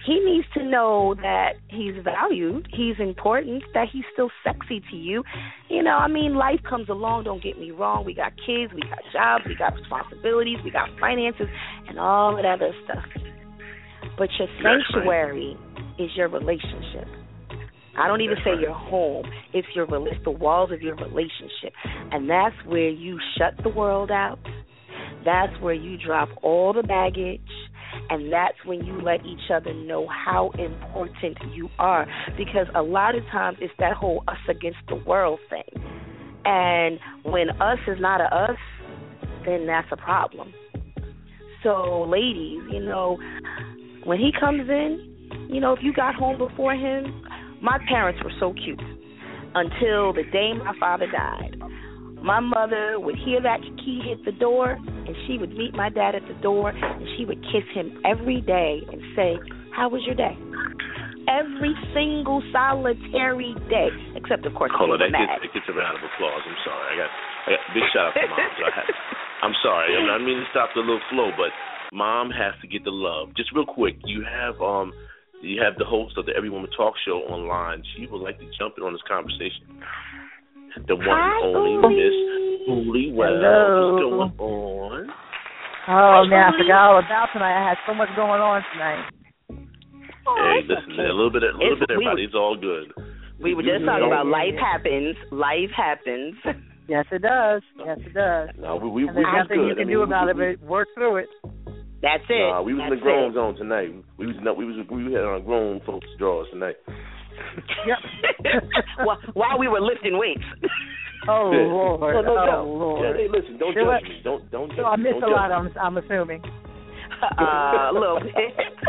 Speaker 5: he needs to know that he's valued, he's important, that he's still sexy to you. You know, I mean, life comes along, don't get me wrong. We got kids, we got jobs, we got responsibilities, we got finances, and all of that other stuff. But your sanctuary is your relationship. I don't even say your home. It's your it's the walls of your relationship. And that's where you shut the world out. That's where you drop all the baggage. And that's when you let each other know how important you are. Because a lot of times it's that whole us against the world thing. And when us is not a us, then that's a problem. So, ladies, you know, when he comes in, you know, if you got home before him, my parents were so cute until the day my father died. My mother would hear that key hit the door, and she would meet my dad at the door, and she would kiss him every day and say, "How was your day?" Every single solitary day, except, of course,
Speaker 4: Hold on, that
Speaker 5: mad.
Speaker 4: gets, it gets a round of applause. I'm sorry. I got, I got big shout out to Mom. So I had, I'm sorry. I, mean, I mean to stop the little flow, but Mom has to get the love. Just real quick, you have um, you have the host of the Every Woman Talk Show online. She would like to jump in on this conversation. The one
Speaker 8: Hi,
Speaker 4: and only Miss Uli Wells. What's going on?
Speaker 8: Oh, man, I forgot all about tonight. I had so much going on tonight.
Speaker 5: Oh,
Speaker 4: hey, listen,
Speaker 5: okay.
Speaker 4: a little bit, a little
Speaker 5: It's,
Speaker 4: bit, everybody. It's all good.
Speaker 5: We were just talking about life happens. Life happens.
Speaker 8: Yes, it does. Yes, it does.
Speaker 4: No, we we,
Speaker 8: and
Speaker 4: we
Speaker 8: there's
Speaker 4: was
Speaker 8: nothing
Speaker 4: good.
Speaker 8: you can
Speaker 4: I mean,
Speaker 8: do about
Speaker 4: we,
Speaker 8: it, but work through it.
Speaker 5: That's it.
Speaker 4: Nah, we was
Speaker 5: That's
Speaker 4: in the grown
Speaker 5: it.
Speaker 4: zone tonight. We was no, we was we had on grown folks draws tonight.
Speaker 8: Yep.
Speaker 5: while, while we were lifting weights.
Speaker 8: Oh,
Speaker 4: yeah.
Speaker 8: Lord.
Speaker 4: No, no,
Speaker 8: oh,
Speaker 4: no.
Speaker 8: Lord.
Speaker 4: Yeah, hey, listen, don't
Speaker 8: Do
Speaker 4: judge
Speaker 8: it.
Speaker 4: me. Don't don't judge
Speaker 8: So I
Speaker 4: me.
Speaker 8: missed
Speaker 4: Don't
Speaker 8: a lot,
Speaker 4: judge
Speaker 8: I'm, I'm assuming.
Speaker 5: Uh, a little bit.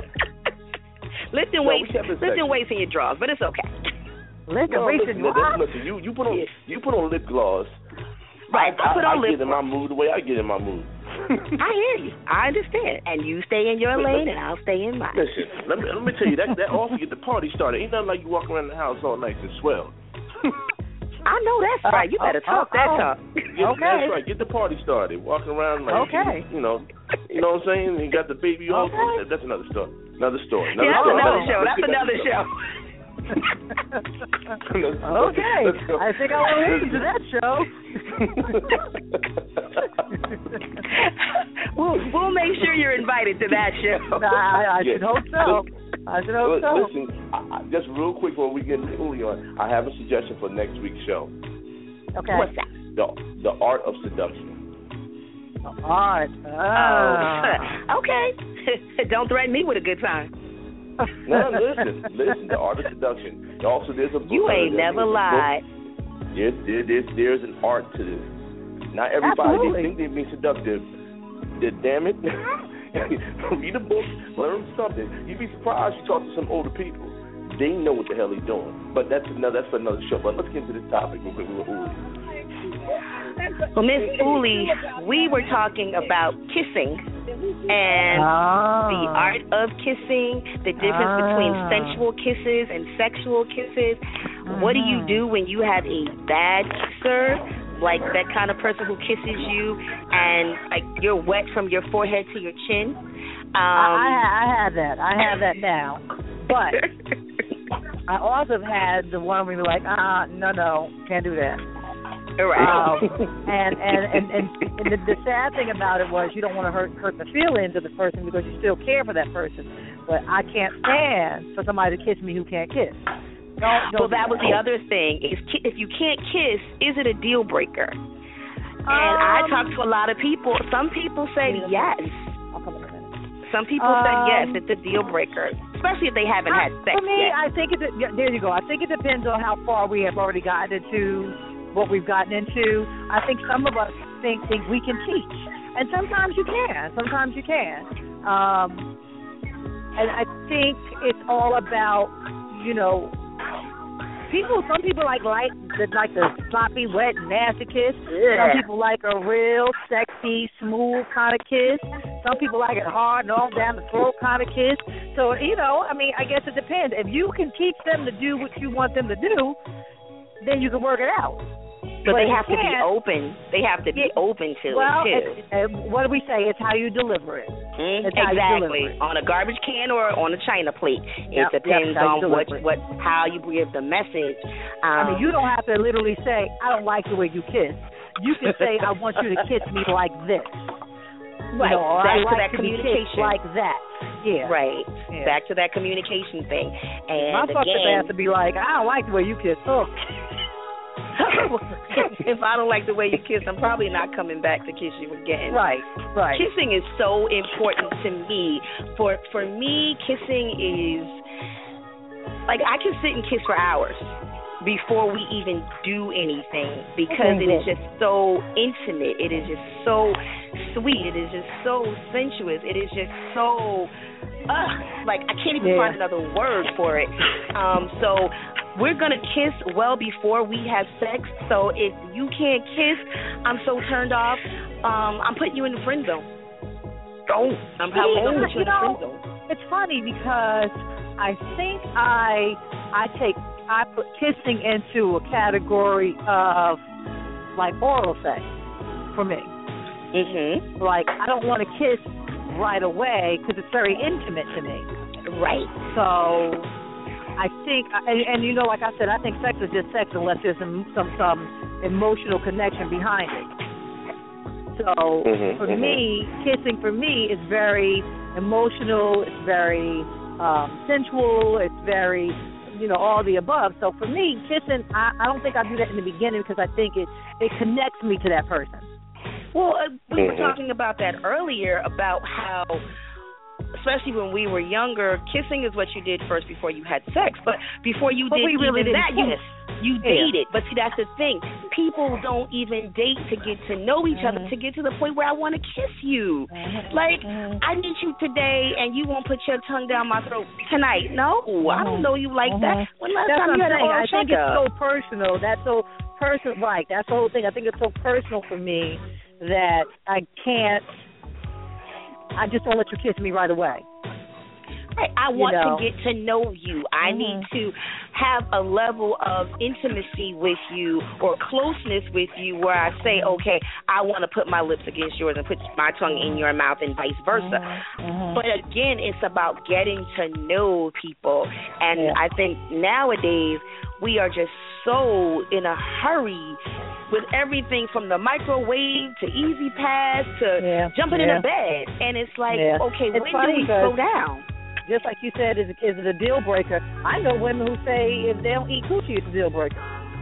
Speaker 5: lifting
Speaker 4: No,
Speaker 5: weights,
Speaker 4: we kept it
Speaker 5: lifting
Speaker 4: sexy.
Speaker 5: weights in your drawers, but it's okay.
Speaker 8: Listen,
Speaker 4: No,
Speaker 8: wait,
Speaker 4: listen,
Speaker 8: what?
Speaker 4: listen, listen, you you put on
Speaker 5: Yeah.
Speaker 4: you put on lip gloss.
Speaker 5: Right, I,
Speaker 4: I,
Speaker 5: put
Speaker 4: I,
Speaker 5: on
Speaker 4: I
Speaker 5: lip
Speaker 4: get in my mood the way I get in my mood.
Speaker 5: I hear you. I understand. And you stay in your lane, and I'll stay in mine.
Speaker 4: Listen, let me let me tell you that that also get the party started. Ain't nothing like you walk around the house all nice and swell.
Speaker 5: I know that's right. You better talk
Speaker 8: uh,
Speaker 5: that
Speaker 8: uh,
Speaker 5: talk.
Speaker 4: Get,
Speaker 8: Okay.
Speaker 4: That's right. Get the party started. Walking around like
Speaker 8: Okay.
Speaker 4: you, you know, you know what I'm saying. You got the baby all.
Speaker 8: Okay.
Speaker 4: That's another story. Another story. Another
Speaker 5: Yeah, that's
Speaker 4: story.
Speaker 5: another
Speaker 4: Let's-
Speaker 5: show.
Speaker 4: let's
Speaker 5: That's
Speaker 4: get back
Speaker 5: another
Speaker 4: to
Speaker 5: show.
Speaker 4: Let's-
Speaker 8: Okay.
Speaker 4: let's go.
Speaker 8: I think I want to listen to that show.
Speaker 5: we'll we'll make sure you're invited to that show.
Speaker 8: Nah, I, I
Speaker 4: Yeah.
Speaker 8: should hope so. I should hope so.
Speaker 4: Listen, I, I, just real quick before we get Uli on, I have a suggestion for next week's show.
Speaker 8: Okay.
Speaker 5: What's that?
Speaker 4: The the art of seduction.
Speaker 8: All right. Ah.
Speaker 5: Oh, okay. Don't threaten me with a good time.
Speaker 4: No, listen, listen. The art of seduction. Also, there's a book.
Speaker 5: You ain't
Speaker 4: uh,
Speaker 5: never
Speaker 4: there's a
Speaker 5: lied.
Speaker 4: book. Yes, there, there's there's an art to this. Not everybody
Speaker 8: Absolutely.
Speaker 4: they think they're being seductive. They- damn it. Read a book, learn something. You'd be surprised you talk to some older people. They know what the hell they're doing. But that's another that's for another show. But let's get into this topic real quick with Uli.
Speaker 5: Well, Miss Uli, we were talking about kissing and
Speaker 8: Ah.
Speaker 5: the art of kissing, the difference
Speaker 8: Ah.
Speaker 5: between sensual kisses and sexual kisses. What do you do when you have a bad kisser, like that kind of person who kisses you and like you're wet from your forehead to your chin? Um,
Speaker 8: I, I, I have that. I have that now. But I also have had the one where you're like, ah, no, no, can't do that.
Speaker 5: right.
Speaker 8: Um, and and and, and, and the, the sad thing about it was you don't want to hurt hurt the feelings of the person because you still care for that person. But I can't stand for somebody to kiss me who can't kiss. Don't, don't
Speaker 5: well, that
Speaker 8: do
Speaker 5: was the other thing. Is ki- if you can't kiss, is it a deal breaker? And I
Speaker 8: Um,
Speaker 5: talk to a lot of people. Some people say yes.
Speaker 8: I'll come in a minute.
Speaker 5: Some people said
Speaker 8: Um,
Speaker 5: yes, it's a deal breaker, especially if they haven't
Speaker 8: I-
Speaker 5: had sex
Speaker 8: For me,
Speaker 5: yet.
Speaker 8: I think it. yeah, There you go. I think it depends on how far we have already gotten into what we've gotten into. I think some of us think think we can teach, and sometimes you can. Sometimes you can. Um, and I think it's all about, you know, people. Some people like like the, like the sloppy, wet, nasty kiss. Some people like a real sexy, smooth kind of kiss. Some people like it hard and all down the throat kind of kiss. So, you know, I mean, I guess it depends. If you can teach them to do what you want them to do, then you can work it out.
Speaker 5: But, they
Speaker 8: if
Speaker 5: have
Speaker 8: you
Speaker 5: to be
Speaker 8: can't,
Speaker 5: open. They have to be
Speaker 8: Yeah,
Speaker 5: open to
Speaker 8: well,
Speaker 5: it, too.
Speaker 8: it, it, what do we say? It's how you deliver it.
Speaker 5: Mm,
Speaker 8: It's how you
Speaker 5: exactly.
Speaker 8: deliver it.
Speaker 5: On a garbage can or on a china plate.
Speaker 8: Yep,
Speaker 5: it depends
Speaker 8: yep, how you
Speaker 5: on what
Speaker 8: deliver it.
Speaker 5: what how you give the message. Um,
Speaker 8: I mean, you don't have to literally say, I don't like the way you kiss. You can say, I want you to kiss me like this.
Speaker 5: Right.
Speaker 8: You know, or
Speaker 5: Back
Speaker 8: I
Speaker 5: to
Speaker 8: like
Speaker 5: that
Speaker 8: to be
Speaker 5: communication.
Speaker 8: kissed like that. Yeah.
Speaker 5: Right.
Speaker 8: Yeah.
Speaker 5: Back to that communication thing. And
Speaker 8: My fuckers
Speaker 5: again,
Speaker 8: have to be like, I don't like the way you kiss. Oh.
Speaker 5: if I don't like the way you kiss, I'm probably not coming back to kiss you again.
Speaker 8: Right, right.
Speaker 5: Kissing is so important to me. For for me, kissing is like I can sit and kiss for hours before we even do anything because it is just so intimate. It is just so sweet. It is just so sensuous. It is just so uh, like I can't even
Speaker 8: yeah.
Speaker 5: find another word for it. Um, so we're going to kiss well before we have sex. So if you can't kiss, I'm so turned off, um, I'm putting you in the friend zone.
Speaker 4: Oh.
Speaker 5: I'm probably going to put you in the
Speaker 8: know,
Speaker 5: friend zone.
Speaker 8: It's funny because I think I I take I put kissing into a category of like oral sex for me.
Speaker 5: Mhm.
Speaker 8: Like I don't want to kiss right away because it's very intimate to me.
Speaker 5: Right.
Speaker 8: So I think, and, and you know, like I said, I think sex is just sex unless there's some some, some emotional connection behind it. So
Speaker 4: mm-hmm,
Speaker 8: for
Speaker 4: mm-hmm.
Speaker 8: me, kissing for me is very emotional. It's very um, sensual. It's very, you know, all the above. So for me, kissing, I, I don't think I do that in the beginning because I think it it connects me to that person.
Speaker 5: Well, uh, we
Speaker 4: mm-hmm.
Speaker 5: were talking about that earlier about how, especially when we were younger, kissing is what you did first before you had sex. But before you
Speaker 8: but
Speaker 5: did
Speaker 8: we really
Speaker 5: even
Speaker 8: didn't
Speaker 5: that, you,
Speaker 8: kiss.
Speaker 5: you
Speaker 8: Yeah.
Speaker 5: dated. But see, that's the thing. People don't even date to get to know each
Speaker 8: mm-hmm.
Speaker 5: other, to get to the point where I want to kiss you.
Speaker 8: Mm-hmm.
Speaker 5: Like,
Speaker 8: mm-hmm.
Speaker 5: I meet you today, and you won't put your tongue down my throat tonight. No, mm-hmm. I don't know you like
Speaker 8: mm-hmm.
Speaker 5: that. When last
Speaker 8: That's
Speaker 5: time
Speaker 8: what
Speaker 5: you
Speaker 8: I'm
Speaker 5: had an
Speaker 8: saying.
Speaker 5: oral
Speaker 8: I think
Speaker 5: checkup?
Speaker 8: it's so personal. That's so personal. Right. That's the whole thing. I think it's so personal for me that I can't. I just don't let you kiss me right away.
Speaker 5: Right. I want
Speaker 8: you know.
Speaker 5: to get to know you. I
Speaker 8: mm-hmm.
Speaker 5: need to have a level of intimacy with you or closeness with you where I say, okay, I want to put my lips against yours and put my tongue in your mouth and vice versa.
Speaker 8: Mm-hmm.
Speaker 5: But again, it's about getting to know people. And
Speaker 8: yeah.
Speaker 5: I think nowadays we are just so in a hurry with everything from the microwave to Easy Pass to
Speaker 8: yeah.
Speaker 5: jumping
Speaker 8: yeah.
Speaker 5: in a bed. And it's like,
Speaker 8: yeah.
Speaker 5: okay,
Speaker 8: it's
Speaker 5: when do we slow down?
Speaker 8: Just like you said, is, is it a deal breaker? I know women who say if they don't eat coochie, it's a deal breaker.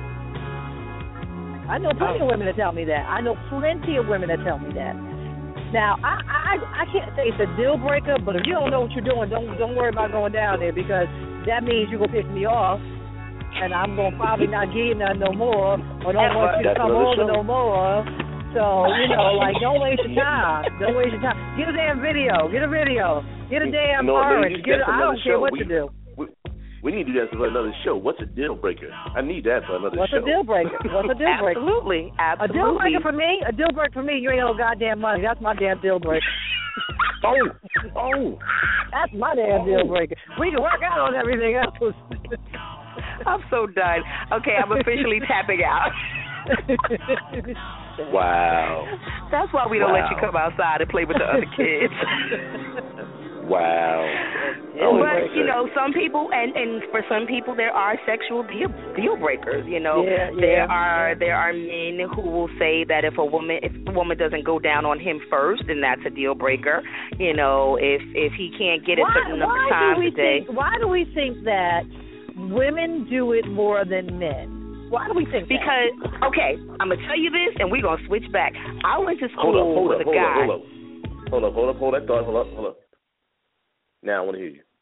Speaker 8: I know plenty of women that tell me that. I know plenty of women that tell me that. Now, I I, I can't say it's a deal breaker, but if you don't know what you're doing, don't don't worry about going down there because that means you're going to piss me off, and I'm going to probably not give you none no more, or don't want you to come over no more. So, you know, like, don't waste your time. Don't waste your time. Get a damn video. Get a video. Get a damn
Speaker 4: no,
Speaker 8: orange. Get a, I don't care
Speaker 4: show.
Speaker 8: what
Speaker 4: we,
Speaker 8: to do.
Speaker 4: We, we need to do that for another show. What's a deal breaker? I need that for another
Speaker 8: What's
Speaker 4: show.
Speaker 8: What's a deal breaker? What's a deal breaker?
Speaker 5: Absolutely. Absolutely.
Speaker 8: A deal breaker for me? A deal breaker for me, you ain't no goddamn money. That's my damn deal breaker.
Speaker 4: oh, oh.
Speaker 8: That's my damn deal breaker. We can work out on everything else.
Speaker 5: I'm so done. Okay, I'm officially tapping out.
Speaker 4: Wow.
Speaker 5: That's why we don't
Speaker 4: wow.
Speaker 5: let you come outside and play with the other kids.
Speaker 4: Wow.
Speaker 5: Oh, but, you know, some people, and, and for some people, there are sexual deal, deal breakers, you know.
Speaker 8: Yeah, yeah,
Speaker 5: there are
Speaker 8: yeah.
Speaker 5: there are men who will say that if a woman if a woman doesn't go down on him first, then that's a deal breaker. You know, if if he can't get it
Speaker 8: why,
Speaker 5: certain number of
Speaker 8: why
Speaker 5: times
Speaker 8: do we
Speaker 5: a day.
Speaker 8: Think, why do we think that women do it more than men? Why do we think
Speaker 5: because,
Speaker 8: that?
Speaker 5: Because, okay, I'm going to tell you this, and we're going to switch back. I went to school
Speaker 4: hold up, hold
Speaker 5: with
Speaker 4: up,
Speaker 5: a
Speaker 4: hold
Speaker 5: guy.
Speaker 4: Up, hold up, hold up, hold up, hold that thought, hold up, hold up. Now I want to hear you.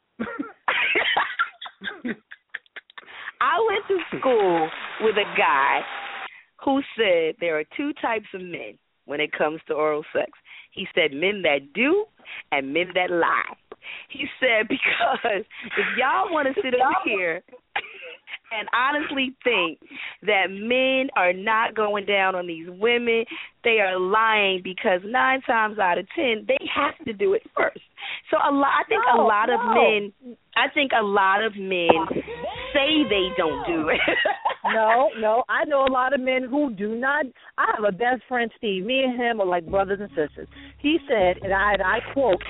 Speaker 5: I went to school with a guy who said there are two types of men when it comes to oral sex. He said men that do and men that lie. He said because if y'all want to sit over here and honestly think that men are not going down on these women, they are lying because nine times out of ten, they have to do it first. So a lot, I think
Speaker 8: no,
Speaker 5: a lot
Speaker 8: no.
Speaker 5: of men, I think a lot of men say they don't do it.
Speaker 8: no, no. I know a lot of men who do not. I have a best friend, Steve. Me and him are like brothers and sisters. He said, and I, and I quote,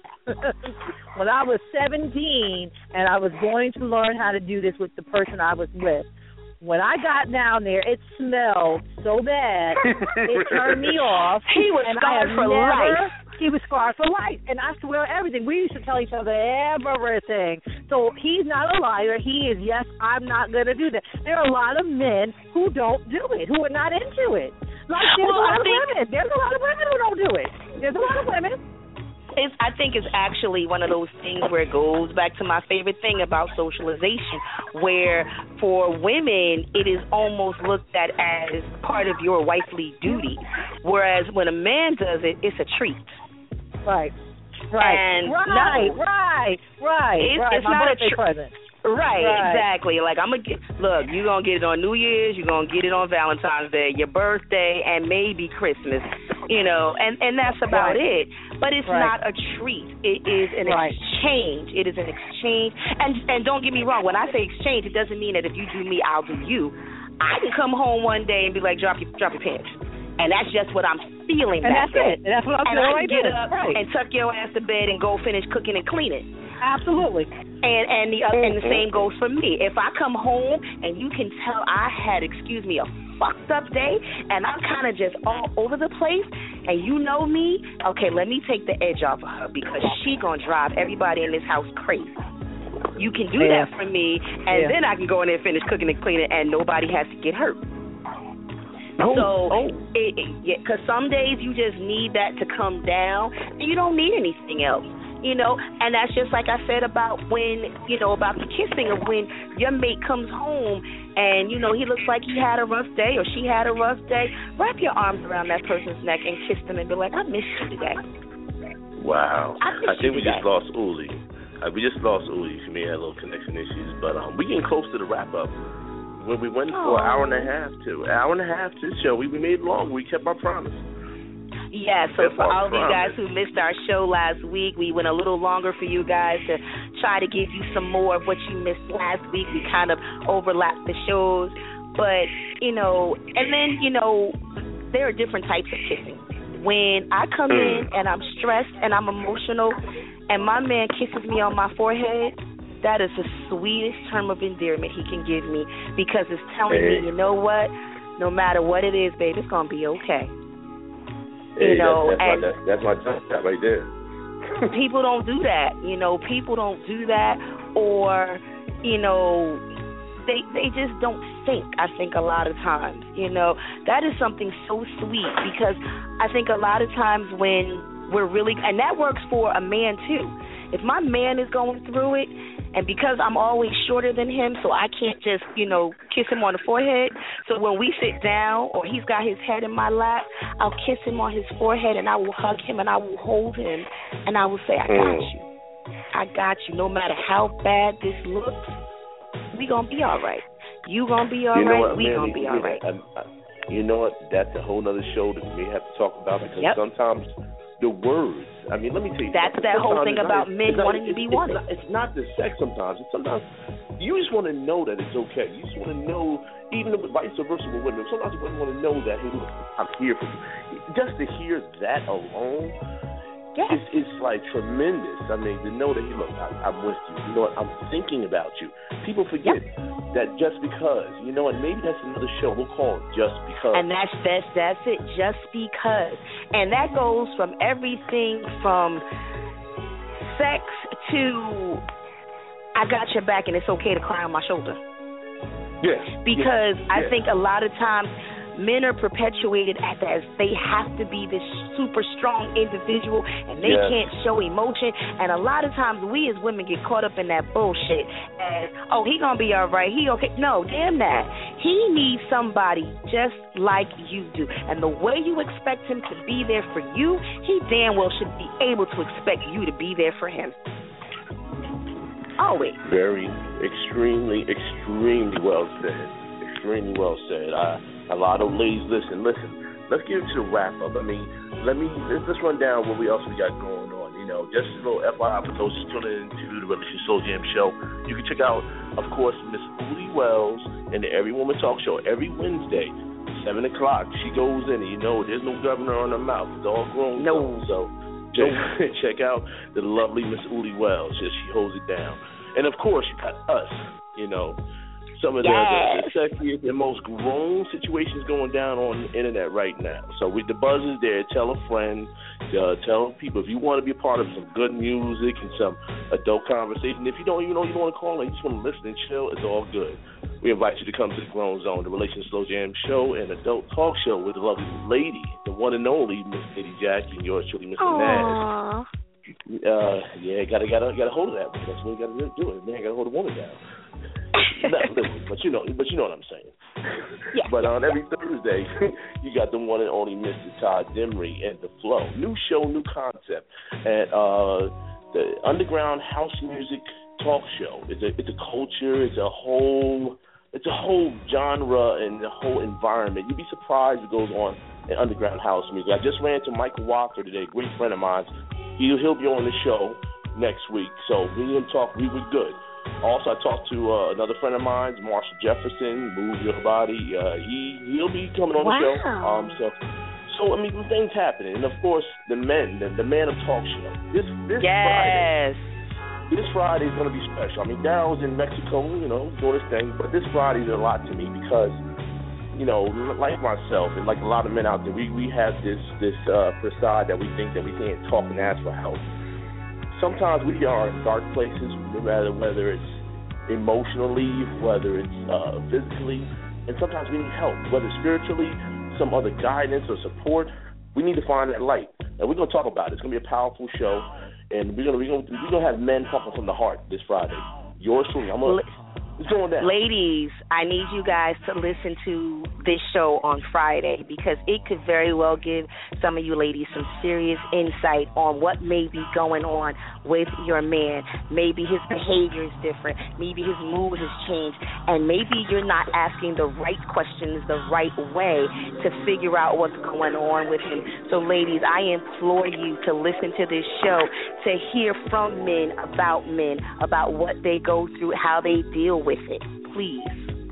Speaker 8: when I was seventeen and I was going to learn how to do this with the person I was with, when I got down there, it smelled so bad, it turned me off.
Speaker 5: He was
Speaker 8: and
Speaker 5: scarred for
Speaker 8: never,
Speaker 5: life.
Speaker 8: He was scarred for life. And I swear everything. We used to tell each other everything. So he's not a liar. He is, yes, I'm not going to do that. There are a lot of men who don't do it, who are not into it. Like there's
Speaker 5: well,
Speaker 8: a lot
Speaker 5: I
Speaker 8: of
Speaker 5: think,
Speaker 8: women. There's a lot of women who don't do it. There's a lot of women.
Speaker 5: It's, I think it's actually one of those things where it goes back to my favorite thing about socialization, where for women it is almost looked at as part of your wifely duty, whereas when a man does it, it's a treat.
Speaker 8: Right. Right.
Speaker 5: And
Speaker 8: right.
Speaker 5: no,
Speaker 8: right. Right.
Speaker 5: It's,
Speaker 8: right.
Speaker 5: it's
Speaker 8: My
Speaker 5: not a
Speaker 8: birthday
Speaker 5: tr-
Speaker 8: present.
Speaker 5: Right,
Speaker 8: right,
Speaker 5: exactly. Like, I'm going to get, look, you're going to get it on New Year's, you're going to get it on Valentine's Day, your birthday, and maybe Christmas, you know, and, and that's about
Speaker 8: right.
Speaker 5: it. But it's
Speaker 8: right.
Speaker 5: not a treat. It is an
Speaker 8: right.
Speaker 5: exchange. It is an exchange. And and don't get me wrong, when I say exchange, it doesn't mean that if you do me, I'll do you. I can come home one day and be like, drop your, drop your pants. And that's just what I'm feeling
Speaker 8: and
Speaker 5: that
Speaker 8: that's
Speaker 5: day.
Speaker 8: it. And that's what I'm
Speaker 5: and
Speaker 8: doing
Speaker 5: I
Speaker 8: right
Speaker 5: can get
Speaker 8: there.
Speaker 5: up
Speaker 8: right.
Speaker 5: and tuck your ass to bed and go finish cooking and cleaning.
Speaker 8: Absolutely.
Speaker 5: And and the uh, and the same goes for me. If I come home and you can tell I had, excuse me, a fucked up day, and I'm kind of just all over the place, and you know me, okay, let me take the edge off of her because she gonna drive everybody in this house crazy. You can do
Speaker 8: yeah.
Speaker 5: that for me, and yeah. then I can go in there and finish cooking and cleaning, and nobody has to get hurt.
Speaker 4: Oh,
Speaker 5: so,
Speaker 4: oh.
Speaker 5: it, it, yeah, because some days you just need that to come down, and you don't need anything else. You know, and that's just like I said about when, you know, about the kissing of when your mate comes home and, you know, he looks like he had a rough day or she had a rough day. Wrap your arms around that person's neck and kiss them and be like, I missed you today.
Speaker 4: Wow.
Speaker 5: I,
Speaker 4: I think we
Speaker 5: today.
Speaker 4: just lost Uli. Uh, we just lost Uli. She may have a little connection issues, but um, we getting close to the wrap-up. When we went for an hour and a half to, an hour and a half to the show, we, we made it long. We kept our promise.
Speaker 5: Yeah, so for all of you guys who missed our show last week, we went a little longer for you guys to try to give you some more of what you missed last week. We kind of overlapped the shows. But, you know, and then, you know, there are different types of kissing. When I come in and I'm stressed and I'm emotional and my man kisses me on my forehead, that is the sweetest term of endearment he can give me because it's telling
Speaker 4: hey.
Speaker 5: me, you know what, no matter what it is, babe, it's going to be okay.
Speaker 4: Hey,
Speaker 5: you know,
Speaker 4: that's, that's
Speaker 5: and
Speaker 4: my, that's, that's my job right there.
Speaker 5: people don't do that. You know, people don't do that, or you know, they they just don't think. I think a lot of times, you know, that is something so sweet because I think a lot of times when we're really, and that works for a man too. If my man is going through it, and because I'm always shorter than him, so I can't just, you know, kiss him on the forehead. So when we sit down or he's got his head in my lap, I'll kiss him on his forehead and I will hug him and I will hold him and I will say, I got you. I got you. No matter how bad this looks, we going to be all right. You going to be all
Speaker 4: you know
Speaker 5: right,
Speaker 4: what,
Speaker 5: we
Speaker 4: man,
Speaker 5: going to be all right.
Speaker 4: I, I, you know what? That's a whole other show that we may have to talk about because
Speaker 5: yep.
Speaker 4: sometimes the words, I mean, let me tell you.
Speaker 5: That's that whole thing about
Speaker 4: not,
Speaker 5: men
Speaker 4: not,
Speaker 5: wanting to be wanted.
Speaker 4: It's not, it's not the sex sometimes. It's sometimes you just want to know that it's okay. You just want to know, even if vice versa with women, sometimes women want to know that, hey, look, I'm here for you. Just to hear that alone,
Speaker 5: yes.
Speaker 4: it's, it's like tremendous. I mean, to know that, hey, look, I, I'm with you. You know what? I'm thinking about you. People forget
Speaker 5: yep.
Speaker 4: that just because, you know, and maybe that's another show. We'll call it Just Because.
Speaker 5: And that's, that's, that's it, just because. And that goes from everything from sex to I got your back and it's okay to cry on my shoulder.
Speaker 4: Yes.
Speaker 5: Because
Speaker 4: yes.
Speaker 5: I
Speaker 4: yes.
Speaker 5: think a lot of times men are perpetuated as, as they have to be this super strong individual and they
Speaker 4: yes.
Speaker 5: can't show emotion. And a lot of times we as women get caught up in that bullshit as, oh, he gonna be all right, he okay. No, damn that. He needs somebody just like you do. And the way you expect him to be there for you, he damn well should be able to expect you to be there for him. Always.
Speaker 4: Very, extremely, extremely well said. Extremely well said. I A lot of ladies, listen, listen. Let's get into the wrap up. I mean, let me let's, let's run down what we else we got going on. You know, just a little F Y I for those tuning into the Revolution Soul Jam show. You can check out, of course, Miss Uli Wells in the Every Woman Talk Show every Wednesday, seven o'clock. She goes in, and you know, there's no governor on her mouth. It's all grown.
Speaker 5: No.
Speaker 4: So check, check out the lovely Miss Uli Wells. She holds it down. And, of course, you got us, you know. Some of the,
Speaker 5: yes.
Speaker 4: the, the sexiest and most grown situations going down on the internet right now. So with the buzz is there, tell a friend, uh, tell people if you want to be a part of some good music and some adult conversation. If you don't even know you don't want to call and you just want to listen and chill, it's all good. We invite you to come to the Grown Zone, the Relations Slow Jam Show and Adult Talk Show with the lovely lady, the one and only Miss Lady Jackie, and yours truly, Mister Nash. Uh, yeah, gotta gotta gotta hold of that. That's what you gotta do. It. Man, gotta hold a woman down. No, listen, but you know, but you know what I'm saying.
Speaker 5: Yeah.
Speaker 4: But on every Thursday, you got the one and only Mister Todd Demery and The Flow. New show, new concept, and uh, the Underground House Music Talk Show. It's a it's a culture. It's a whole it's a whole genre and the whole environment. You'd be surprised what goes on in underground house music. I just ran into Michael Walker today, a great friend of mine. He'll he'll be on the show next week. So me and him talk, we were good. Also, I talked to uh, another friend of mine, Marshall Jefferson, Move Your Body. Uh, he, he'll be coming on
Speaker 5: wow.
Speaker 4: the show. Um, so, so, I mean, things happening. And, of course, the men, the, the Man of Talk Show. This, this
Speaker 5: yes.
Speaker 4: Friday. This Friday is going to be special. I mean, Daryl's in Mexico, you know, doing his thing. But this Friday is a lot to me because, you know, like myself and like a lot of men out there, we, we have this, this uh, facade that we think that we can't talk and ask for help. Sometimes we are in dark places, whether, whether it's emotionally, whether it's uh, physically, and sometimes we need help, whether spiritually, some other guidance or support. We need to find that light, and we're going to talk about it. It's going to be a powerful show, and we're going to we're going to, we're going to have men talking from the heart this Friday. Yours truly. I'm going to. It's going down.
Speaker 5: Ladies, I need you guys to listen to this show on Friday because it could very well give some of you ladies some serious insight on what may be going on with your man. Maybe his behavior is different. Maybe his mood has changed. And maybe you're not asking the right questions the right way to figure out what's going on with him. So, ladies, I implore you to listen to this show, to hear from men about men, about what they go through, how they deal with it. Please.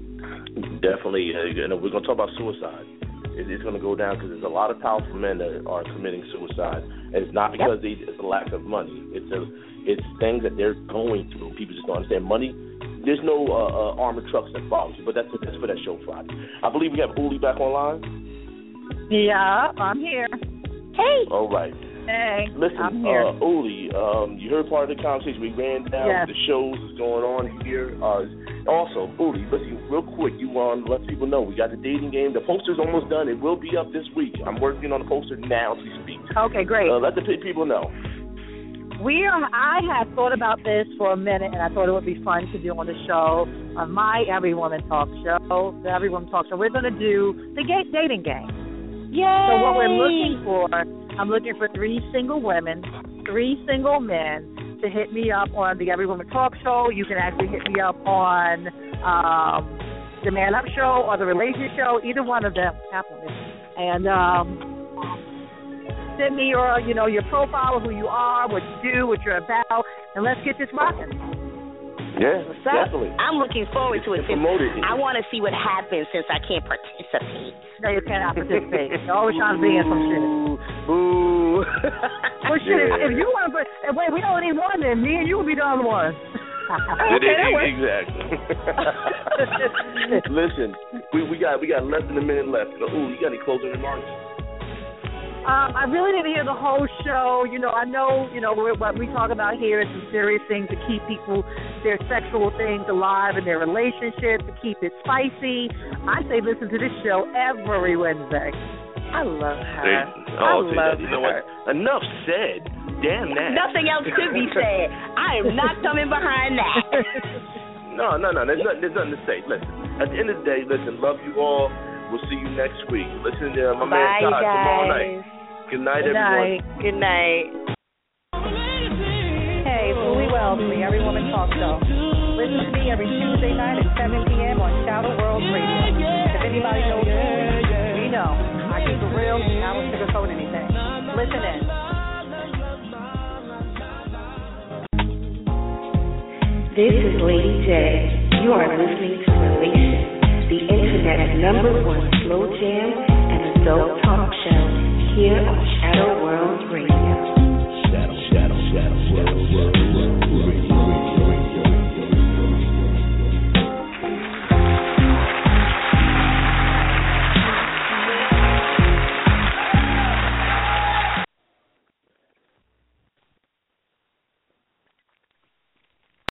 Speaker 4: Definitely. Uh, and we're going to talk about suicide. It's going to go down because there's a lot of powerful men that are committing suicide, and it's not because yep. they, it's a lack of money. It's a, it's things that they're going through. People just don't understand. Money, there's no uh, uh, armored trucks that follow you, but that's, that's for that show Friday. I believe we have Uli back online.
Speaker 8: Yeah, I'm here.
Speaker 5: Hey.
Speaker 4: All right.
Speaker 8: Hey,
Speaker 4: Listen,
Speaker 8: I'm here.
Speaker 4: Uh, Uli, um, you heard part of the conversation. We ran down
Speaker 8: yes.
Speaker 4: the shows that's going on here. Uh, also, Uli, listen, real quick, you want to let people know we got the dating game. The poster's almost done. It will be up this week. I'm working on the poster now as we speak.
Speaker 8: Okay, great.
Speaker 4: Uh, let the people know.
Speaker 8: We are. I had thought about this for a minute, and I thought it would be fun to do on the show, on my Every Woman Talk Show, the Every Woman Talk Show. We're going to do the gay dating game.
Speaker 5: Yay!
Speaker 8: So what we're looking for, I'm looking for three single women, three single men to hit me up on the Every Woman Talk Show. You can actually hit me up on um, the Man Up Show or the Relationship Show, either one of them. And um, send me your, you know, your profile, who you are, what you do, what you're about, and let's get this rocking.
Speaker 4: Yeah,
Speaker 5: What's up?
Speaker 4: definitely.
Speaker 5: I'm looking forward to it. Since I want to see what happens since I can't participate.
Speaker 8: No, you cannot participate. You're always trying to be in some shit.
Speaker 4: Boo.
Speaker 8: Well, shit, yeah. if, if you want to, wait, we only need one, then me and you will be the other one.
Speaker 4: Okay, that works. Exactly. Listen, we, we got we got less than a minute left. So, ooh, you got any closing remarks?
Speaker 8: Um, I really didn't hear the whole show. You know, I know, you know, we're, what we talk about here is some serious things to keep people, their sexual things alive in their relationship, to keep it spicy. I say listen to this show every Wednesday.
Speaker 5: I love her.
Speaker 4: They, oh,
Speaker 5: I love
Speaker 4: that. You know
Speaker 5: her.
Speaker 4: What? Enough said. Damn that.
Speaker 5: Nothing else could be said. I am not coming behind that.
Speaker 4: no, no, no. There's nothing, there's nothing to say. Listen, at the end of the day, listen, love you all. We'll see you next week. Listen to my
Speaker 5: Bye,
Speaker 4: man Todd
Speaker 5: guys.
Speaker 4: tomorrow night. Good night,
Speaker 8: Good
Speaker 4: everyone.
Speaker 8: Night.
Speaker 5: Good night.
Speaker 8: Hey, it's Uli Wells from the Every Woman Talk Show. Listen to me every Tuesday night at seven p.m. on Shadow World Radio. If anybody knows me, we know. I keep it real. I don't sugarcoat anything. Listen in.
Speaker 5: This is Lady J. You are listening to Relation Internet's number one slow jam and adult talk show here on Shadow World Radio.